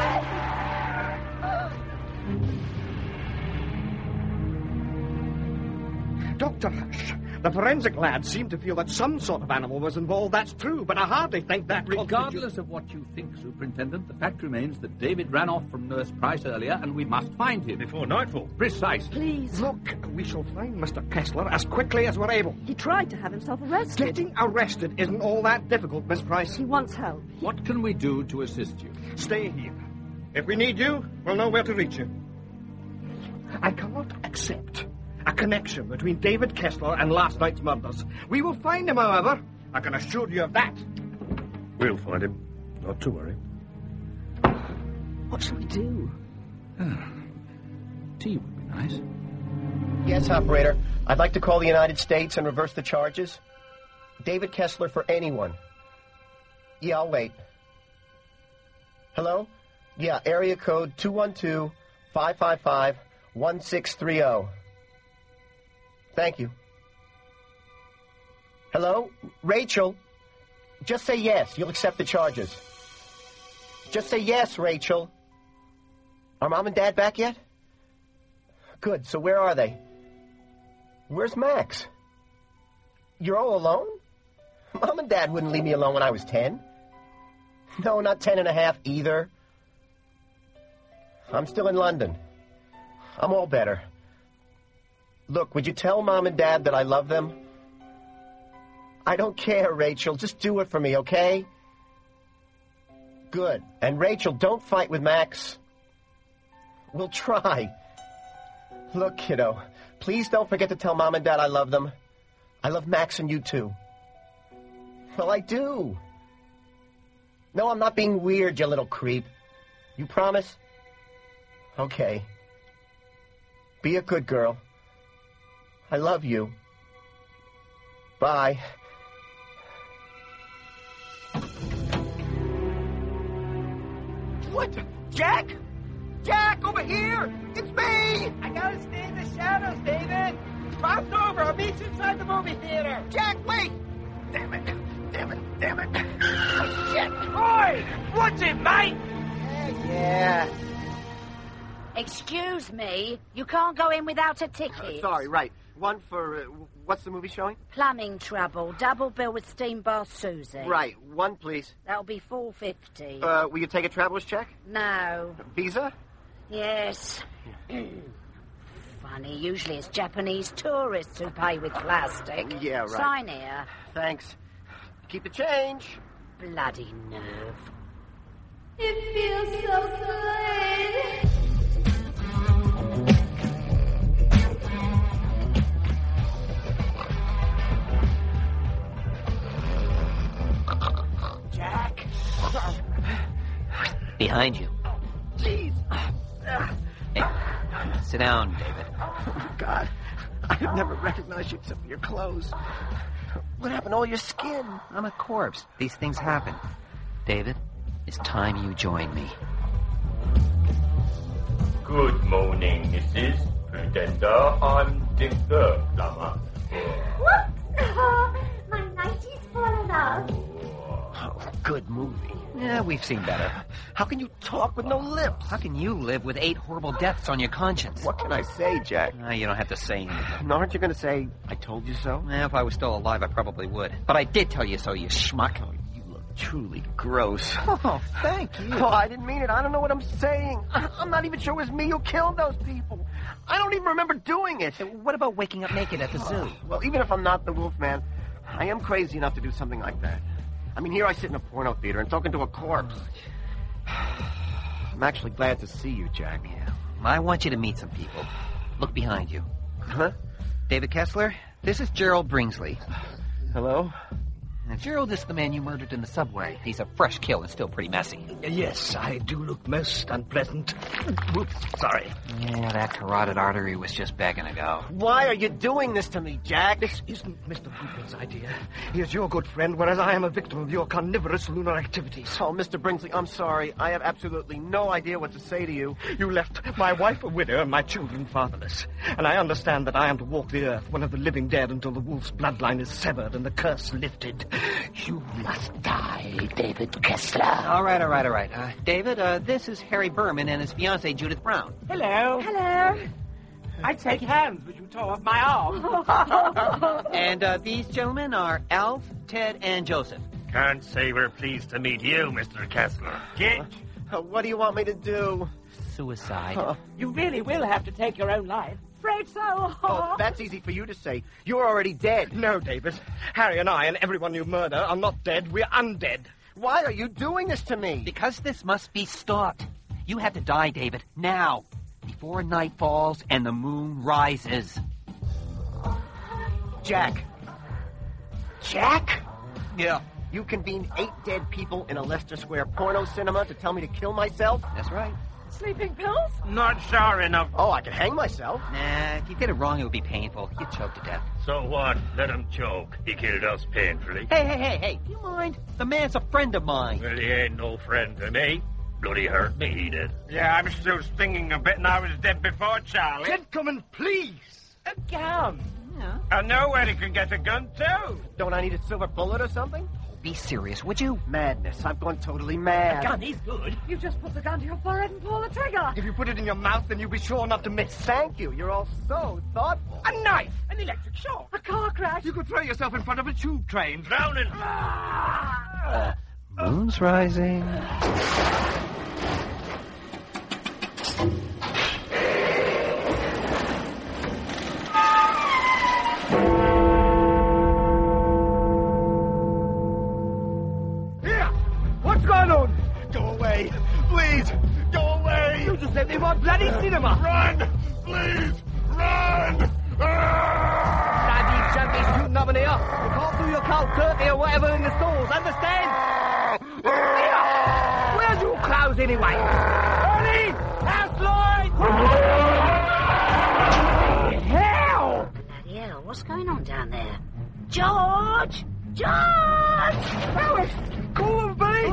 Doctor Hirsch, the forensic lads seem to feel that some sort of animal was involved. That's true, but I hardly think that... Regardless of what you think, Superintendent, the fact remains that David ran off from Nurse Price earlier, and we must find him. Before nightfall. Precisely. Please. Look, we shall find Mister Kessler as quickly as we're able. He tried to have himself arrested. Getting arrested isn't all that difficult, Miss Price. He wants help. What can we do to assist you? Stay here. If we need you, we'll know where to reach you. I cannot accept a connection between David Kessler and last night's murders. We will find him, however. I can assure you of that. We'll find him. Not to worry. What shall we do? Tea would be nice. Yes, operator. I'd like to call the United States and reverse the charges. David Kessler for anyone. Yeah, I'll wait. Hello? Yeah, area code two one two, five five five, one six three zero. Thank you. Hello? Rachel? Just say yes. You'll accept the charges. Just say yes, Rachel. Are Mom and Dad back yet? Good. So where are they? Where's Max? You're all alone? Mom and Dad wouldn't leave me alone when I was ten. No, not ten and a half either. I'm still in London. I'm all better. Look, would you tell Mom and Dad that I love them? I don't care, Rachel. Just do it for me, okay? Good. And Rachel, don't fight with Max. We'll try. Look, kiddo, please don't forget to tell Mom and Dad I love them. I love Max and you too. Well, I do. No, I'm not being weird, you little creep. You promise? Okay. Be a good girl. I love you. Bye. What? Jack? Jack, over here! It's me! I gotta stay in the shadows, David. Cross over. I'll meet you inside the movie theater. Jack, wait! Damn it. Damn it. Damn it. Oh, shit. Oi! What's it, mate? Yeah, yeah. Excuse me. You can't go in without a ticket. Uh, sorry, right. one for... Uh, what's the movie showing? Plumbing Trouble. Double bill with Steam Bath Susie. Right. One, please. That'll be four fifty. Uh, will you take a traveler's check? No. Visa? Yes. Funny. Usually it's Japanese tourists who pay with plastic. Yeah, right. Sign here. Thanks. Keep the change. Bloody nerve. It feels so good. Jack. Behind you. Please. Hey, sit down, David. Oh, God. I've never recognized you except for your clothes. What happened to all your skin? I'm a corpse. These things happen. David, it's time you join me. Good morning, Missus Prudenda. I'm the third plumber. Whoops! My nightie's fallen off. Oh, good movie. Yeah, we've seen better. How can you talk with no lips? How can you live with eight horrible deaths on your conscience? What can I say, Jack? Uh, you don't have to say anything. No, aren't you going to say, I told you so? Eh, if I was still alive, I probably would. But I did tell you so, you schmuck. Oh, you look truly gross. Oh, thank you. Oh, I didn't mean it. I don't know what I'm saying. I- I'm not even sure it was me who killed those people. I don't even remember doing it. What about waking up naked at the zoo? Well, even if I'm not the Wolfman, I am crazy enough to do something like that. I mean, here I sit in a porno theater and talking to a corpse. I'm actually glad to see you, Jack. Yeah. I want you to meet some people. Look behind you. Huh? David Kessler, this is Gerald Bringsley. Hello? Now, Gerald is the man you murdered in the subway. He's a fresh kill and still pretty messy. Yes, I do look most unpleasant. Whoops, sorry. Yeah, that carotid artery was just begging to go. Why are you doing this to me, Jack? This isn't Mister Hooper's idea. He is your good friend, whereas I am a victim of your carnivorous lunar activities. Oh, Mister Bringsley, I'm sorry. I have absolutely no idea what to say to you. You left my wife a widow and my children fatherless. And I understand that I am to walk the earth, one of the living dead, until the wolf's bloodline is severed and the curse lifted. You must die, David Kessler. All right, all right, all right. Uh, David, uh, this is Harry Berman and his fiancée, Judith Brown. Hello. Hello. I take hands, but you tore off my arm. And uh, these gentlemen are Alf, Ted, and Joseph. Can't say we're pleased to meet you, Mister Kessler. Get. Uh, what do you want me to do? Suicide. Uh, You really will have to take your own life. Afraid so. oh, that's easy for you to say. You're already dead. No, David. Harry and I and everyone you murder are not dead. We're undead. Why are you doing this to me? Because this must be stopped. You have to die, David, now, before night falls and the moon rises. Jack. Jack? Yeah. You convened eight dead people in a Leicester Square porno cinema to tell me to kill myself? That's right. Sleeping pills? Not sure enough. Oh, I can hang myself. Nah, if you did it wrong, it would be painful. You'd choke to death. So what? Let him choke. He killed us painfully. Hey, hey, hey, hey, do you mind? The man's a friend of mine. Well, he ain't no friend to me. Bloody hurt me, he did. Yeah, I'm still stinging a bit, and I was dead before Charlie. Gentlemen, please. A gun. Yeah. I know where he can get a gun, too. Don't I need a silver bullet or something? Be serious, would you? Madness. I've gone totally mad. A gun is good. You just put the gun to your forehead and pull the trigger. If you put it in your mouth, then you'll be sure not to miss. Thank you. You're all so thoughtful. A knife. An electric shock. A car crash. You could throw yourself in front of a tube train. Drowning. Uh, moon's rising. What's going on? Go away. Please, go away. You just let me watch bloody cinema. Run! Please, run! Bloody junkies shooting up in here. You can't do your cold turkey or whatever in the stalls, understand? Here. Where's your clothes anyway? Ernie! House lights! Hell! Bloody hell, what's going on down there? George! George! Alice! Call him, Billy!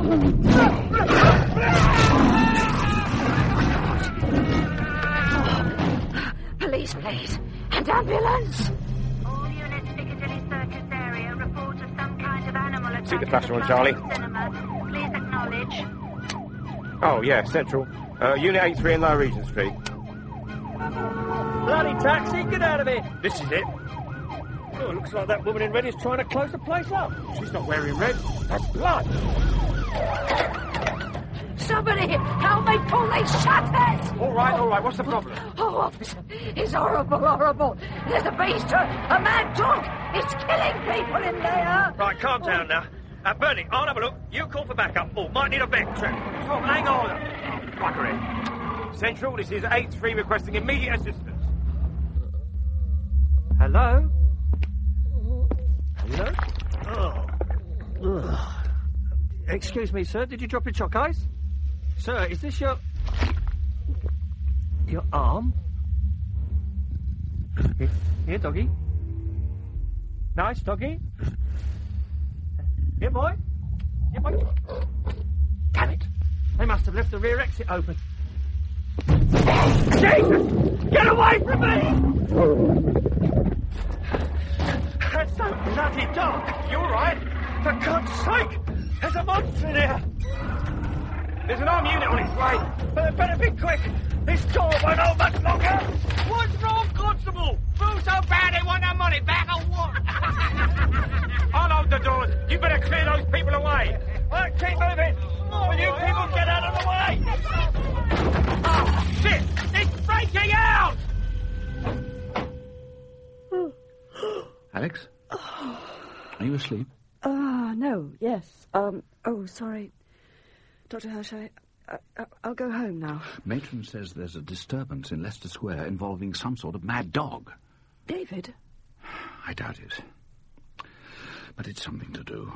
Police, please. And ambulance. All units Piccadilly Circus area report of some kind of animal attack. See the flasher on Charlie. Cinema. Please acknowledge. Oh, yeah, Central. Uh, Unit eighty-three in Lower Regent Street. Bloody taxi, get out of here. This is it. Oh, looks like that woman in red is trying to close the place up. She's not wearing red. That's blood. Somebody help me pull these shutters! All right, all right. What's the problem? Oh, officer, it's horrible, horrible. There's a beast, a, a mad dog. It's killing people in there. Right, calm down now. Uh, Bernie, I'll have a look. You call for backup. Oh, might need a vet check. Tom, hang on. Bugger it. Central, this is eight three requesting immediate assistance. Hello? Hello? Oh. Ugh. Excuse me, sir. Did you drop your chalk ice? Sir, is this your... your arm? Here, here, doggy. Nice, doggy. Here, boy. Here, boy. Damn it. They must have left the rear exit open. Jesus! Get away from me! That's so bloody dark. You all right? For God's sake! There's a monster in here! There's an armed unit on its way, but they better be quick. This door won't hold much longer. What's wrong, Constable? Who's so bad they want their money back or what? I'll hold the doors. You better clear those people away. Right, keep moving. Will you people get out of the way? Oh, shit! It's breaking out! Alex? Are you asleep? Ah, uh, no, yes. Um, oh, sorry. Doctor Hirsch, I, I, I'll go home now. Matron says there's a disturbance in Leicester Square involving some sort of mad dog. David? I doubt it. But it's something to do.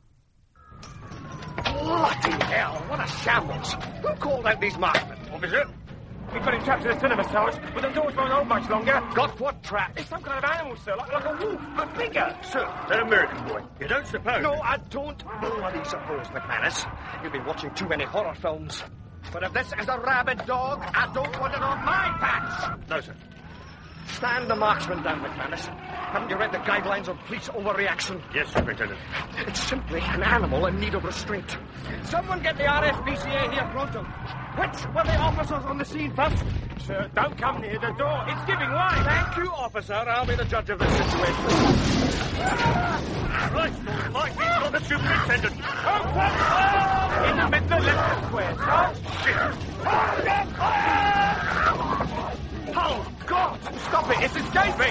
Bloody hell, what a shambles. Who called out these marksmen, officer? We've got him trapped in the cinema, Sarge, but the doors won't hold much longer. Got what trap? It's some kind of animal, sir, like, like a wolf, but bigger. Sir, that American boy. You don't suppose? No, I don't bloody suppose, McManus. You've been watching too many horror films. But if this is a rabid dog, I don't want it on my patch. No, sir. Stand the marksman down, McManus. Haven't you read the guidelines on police overreaction? Yes, Superintendent. It's simply an animal in need of restraint. Someone get the R S P C A here pronto. Which were the officers on the scene first? Sir, don't come near the door. It's giving way. Thank you, officer. I'll be the judge of this situation. Right, Mike, he's got the superintendent. Open fire! In the middle of Leicester Square, sir. Shit. Oh, God! Stop it! It's escaping!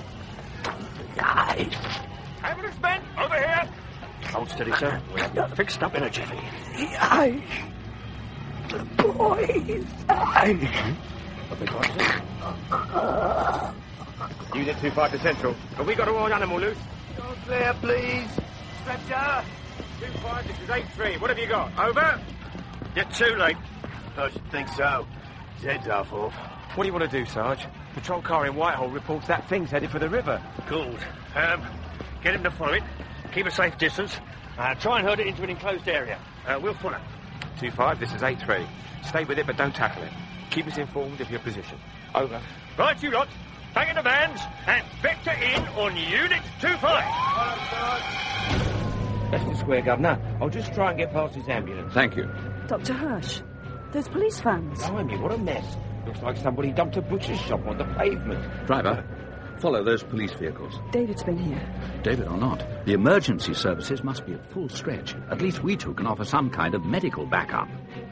Die! Ambulance men, over here! Hold steady, sir. We'll have you fixed up in a jiffy. I... The boys... I... What they got, sir? Unit two five to Central. Have we got a wild animal loose? Go clear, please. Stretcher! two five, this is eight three. What have you got? Over? You're too late. I should think so. His head's half off. What do you want to do, Sarge? Patrol car in Whitehall reports that thing's headed for the river. Good. Um, get him to follow it. Keep a safe distance. Uh, try and herd it into an enclosed area. Uh, we'll follow. two five, this is eight three. Stay with it, but don't tackle it. Keep us informed of your position. Over. Right, you lot. Back in the vans and vector in on Unit two five. Leicester Square, Governor. I'll just try and get past his ambulance. Thank you. Doctor Hirsch, those police vans. Blimey, what a mess. Looks like somebody dumped a butcher's shop on the pavement. Driver, follow those police vehicles. David's been here. David or not, the emergency services must be at full stretch. At least we two can offer some kind of medical backup.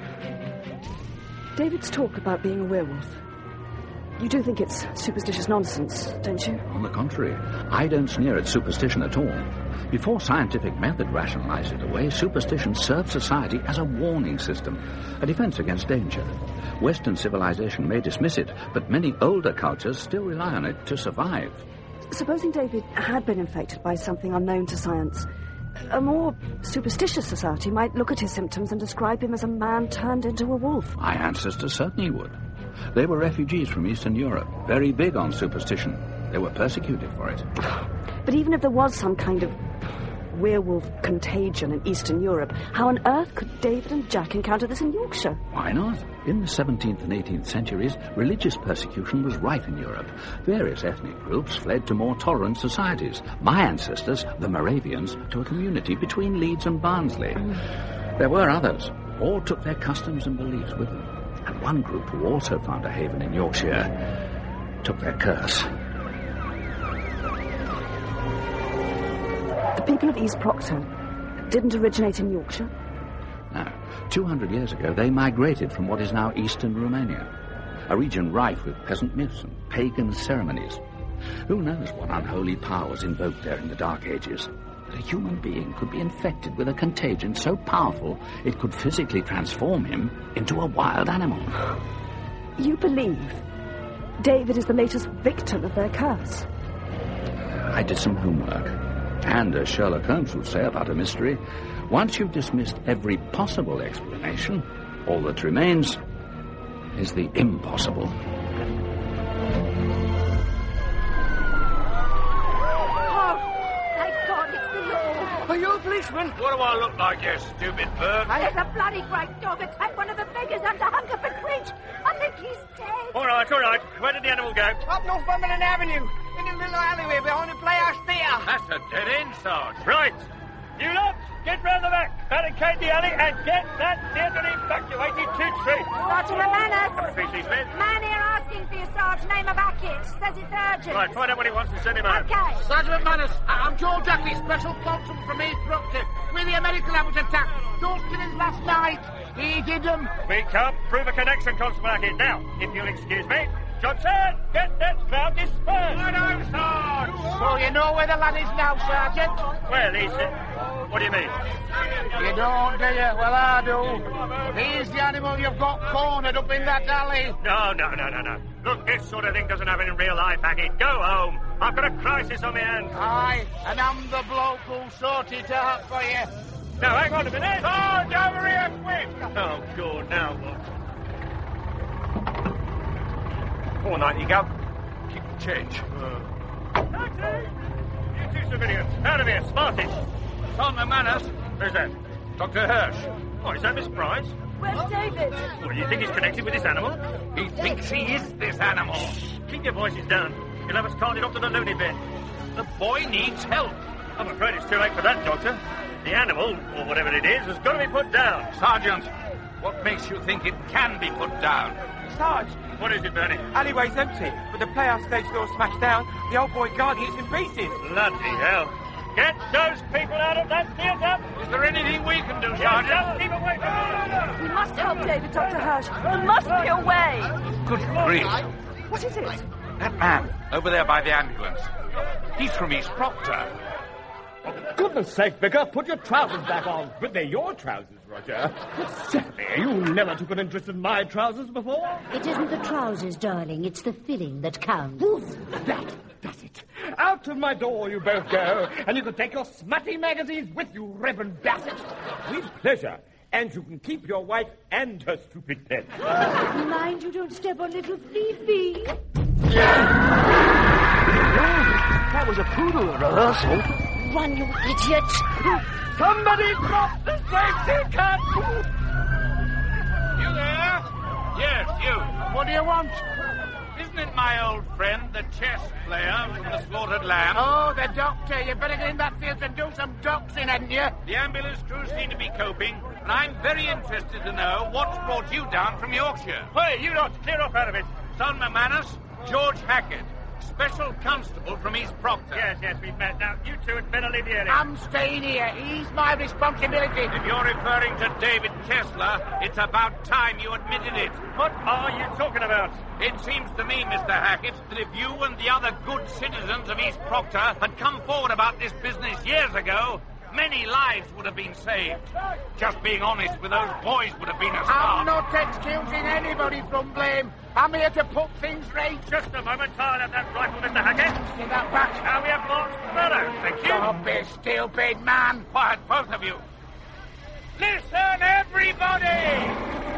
David's talk about being a werewolf. You do think it's superstitious nonsense, don't you? On the contrary, I don't sneer at superstition at all. Before scientific method rationalized it away, superstition served society as a warning system, a defense against danger. Western civilization may dismiss it, but many older cultures still rely on it to survive. Supposing David had been infected by something unknown to science, a more superstitious society might look at his symptoms and describe him as a man turned into a wolf. My ancestors certainly would. They were refugees from Eastern Europe, very big on superstition. They were persecuted for it. But even if there was some kind of werewolf contagion in Eastern Europe, how on earth could David and Jack encounter this in Yorkshire? Why not? In the seventeenth and eighteenth centuries, religious persecution was rife in Europe. Various ethnic groups fled to more tolerant societies. My ancestors, the Moravians, to a community between Leeds and Barnsley. Mm. There were others. All took their customs and beliefs with them. And one group who also found a haven in Yorkshire took their curse. people of East Proctor didn't originate in Yorkshire? No. Two hundred years ago, they migrated from what is now eastern Romania, a region rife with peasant myths and pagan ceremonies. Who knows what unholy power was invoked there in the Dark Ages? That a human being could be infected with a contagion so powerful it could physically transform him into a wild animal. You believe David is the latest victim of their curse? I did some homework. And as Sherlock Holmes would say about a mystery, once you've dismissed every possible explanation, all that remains is the impossible. Are you a policeman? What do I look like, you stupid bird? There's a bloody great dog attacked one of the beggars under Hungerford Bridge. I think he's dead. All right, all right. Where did the animal go? Up Northumberland Avenue, in the little alleyway behind the Playhouse Theatre. That's a dead end, Sarge. Right. You lot, get round the back, barricade the alley, and get that theatre evacuated to Tree. Sergeant McManus. Species, Smith. Man here asking for your Sarge, name of Hackett. Says it's urgent. Right, find out what he wants and send him out. Okay. Sergeant McManus, I'm Joel Duffy, Special Constable from East Proctor. We're the American Abbott attack. Those killings last night. He did them. We can't prove a connection, Constable Hackett. Now, if you'll excuse me, Johnson, get that crowd dispersed. Right on, Sarge. So you know where the lad is now, Sergeant? Well, he's... Uh, what do you mean? You don't, do you? Well, I do. He's the animal you've got cornered up in that alley. No, no, no, no, no. Look, this sort of thing doesn't happen in real life, Hackett. Go home. I've got a crisis on my hands. Aye, and I'm the bloke who'll sort it out for you. Now, hang on a minute. Sarge, over here, quick. Oh, good. Now what? Four Nightingale. Keep the change. Uh. Taxi! You two civilians, out of here, smartish. Sergeant McManus. Who's that? Doctor Hirsch. Oh, is that Miss Price? Where's David? What, do you think he's connected with this animal? He thinks he is this animal. Keep your voices down. You'll have us carted off to the loony bin. The boy needs help. I'm afraid it's too late for that, Doctor. The animal, or whatever it is, has got to be put down. Sergeant, what makes you think it can be put down? Sarge. What is it, Bernie? Alleyway's empty, but the Playhouse stage door smashed down. The old boy guarding it's in pieces. Bloody hell. Get those people out of that theatre! Is there anything we can do, Sergeant? Sergeant? Keep away from me! We must help David, Doctor Hirsch. There must be a way. Good grief. What is it? That man, over there by the ambulance. He's from East Proctor. Oh, for goodness sake, Vicar, put your trousers back on. But they're your trousers, Roger. Certainly, you never took an interest in my trousers before. It isn't the trousers, darling. It's the filling that counts. That does it. Out of my door you both go, and you can take your smutty magazines with you, Reverend Bassett. With pleasure. And you can keep your wife and her stupid pet. Mind you don't step on little Fifi. That was a poodle rehearsal. Run, you idiot. Somebody drop the safety cap! You there? Yes, you. What do you want? Isn't it my old friend, the chess player from the Slaughtered Lamb? Oh, the doctor. You better get in that field and do some doxing, hadn't you? The ambulance crew seem to be coping, and I'm very interested to know what's brought you down from Yorkshire. Hey, you lot, clear off out of it. Son McManus, George Hackett, Special Constable from East Proctor. Yes, yes, we've met. Now, you two had better leave the area. I'm staying here. He's my responsibility. If you're referring to David Kessler, it's about time you admitted it. What are you talking about? It seems to me, Mister Hackett, that if you and the other good citizens of East Proctor had come forward about this business years ago, many lives would have been saved. Just being honest with those boys would have been a start. I'm not excusing anybody from blame. I'm here to put things right. Just a moment. I'll have that rifle, Mister Hackett. Give that back. Now we have Mark's brother. Thank you. Don't be stupid, man. Quiet, both of you. Listen, everybody!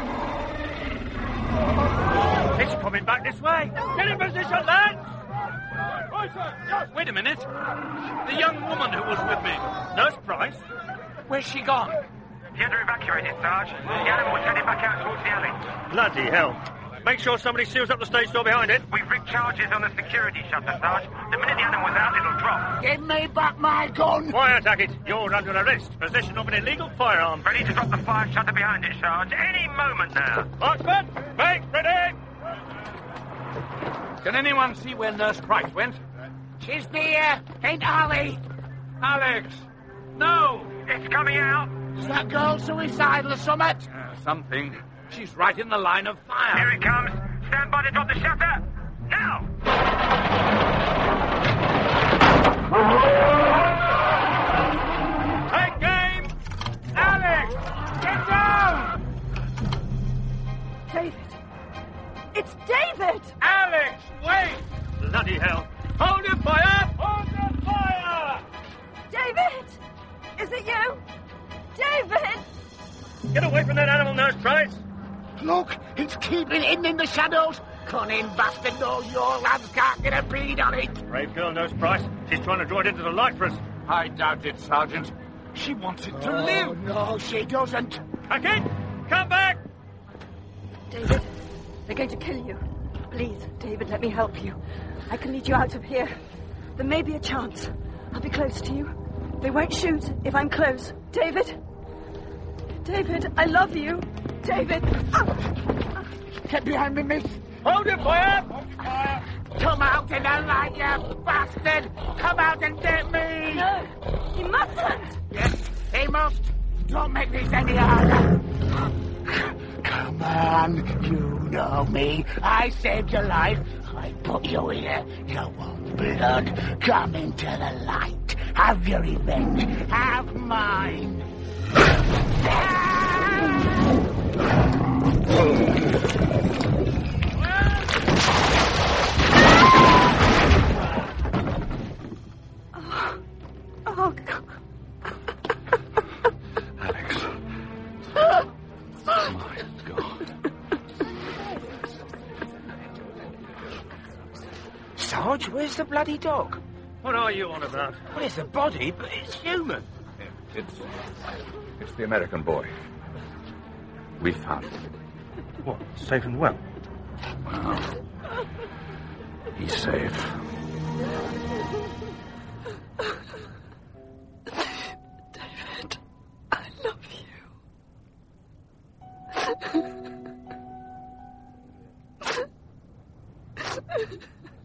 It's coming back this way. Get in position, lads! Wait a minute. The young woman who was with me. Nurse Price? Where's she gone? The other evacuated, Sarge. The animal was heading back out towards the alley. Bloody hell. Make sure somebody seals up the stage door behind it. We've rigged charges on the security shutter, Sarge. The minute the animal's out, it'll drop. Give me back my gun. Quiet, Hackett. You're under arrest. Possession of an illegal firearm. Ready to drop the fire shutter behind it, Sarge. Any moment now. Marksman, make ready! Can anyone see where Nurse Price went? She's there. Ain't Ollie. Alex, No! It's coming out. Is that girl suicidal or something? Uh, something. She's right in the line of fire. Here it comes. Stand by to drop the shutter. Now! Take game! Alex! Get down! David! It's David! Alex, wait! Bloody hell! Hold your fire! Hold your fire! David! Is it you? David! Get away from that animal, Nurse Price! Look, it's keeping hidden in the shadows. Cunning bastard knows your lads can't get a bead on it. Brave girl, Nurse Price. She's trying to draw it into the light for us. I doubt it, Sergeant. She wants it to oh, live. No, she doesn't. Hackett, come back! David, they're going to kill you. Please, David, let me help you. I can lead you out of here. There may be a chance. I'll be close to you. They won't shoot if I'm close. David? David, I love you. David. Ah. Get behind me, miss. Hold your fire! Come out in the light, you bastard! Come out and get me! No, he mustn't! Yes, he must. Don't make this any harder. Come on, you know me. I saved your life. I put you here. You want blood? Come into the light. Have your revenge. Have mine. Oh, oh God. Alex. My God. Sarge, where's the bloody dog? What are you on about? Well, it's a body, but it's human. It's... It's the American boy. We found him. What, safe and well? Well, he's safe. David, I love you.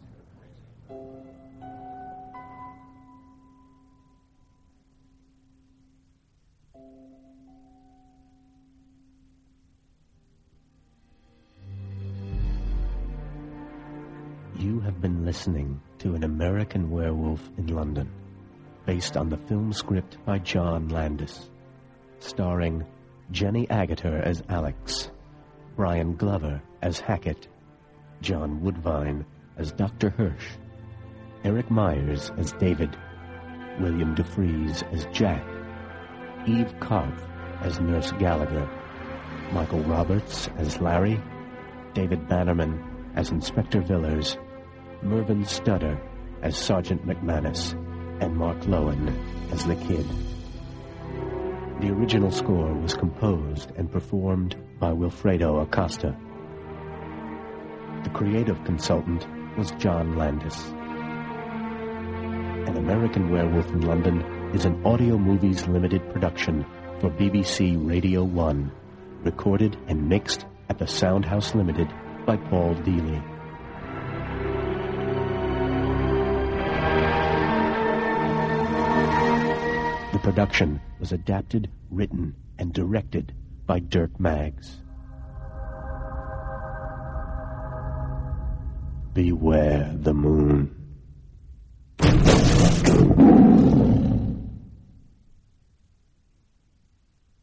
You have been listening to An American Werewolf in London, based on the film script by John Landis, starring Jenny Agutter as Alex, Brian Glover as Hackett, John Woodvine as Doctor Hirsch, Eric Myers as David, William DeFries as Jack, Eve Karpf as Nurse Gallagher, Michael Roberts as Larry, David Bannerman as Inspector Villers, Mervyn Stutter as Sergeant McManus, and Mark Lowen as the Kid. The original score was composed and performed by Wilfredo Acosta. The creative consultant was John Landis. An American Werewolf in London is an Audio Movies Limited production for B B C Radio one, recorded and mixed at the Soundhouse Limited by Paul Deely. The production was adapted, written, and directed by Dirk Maggs. Beware the moon.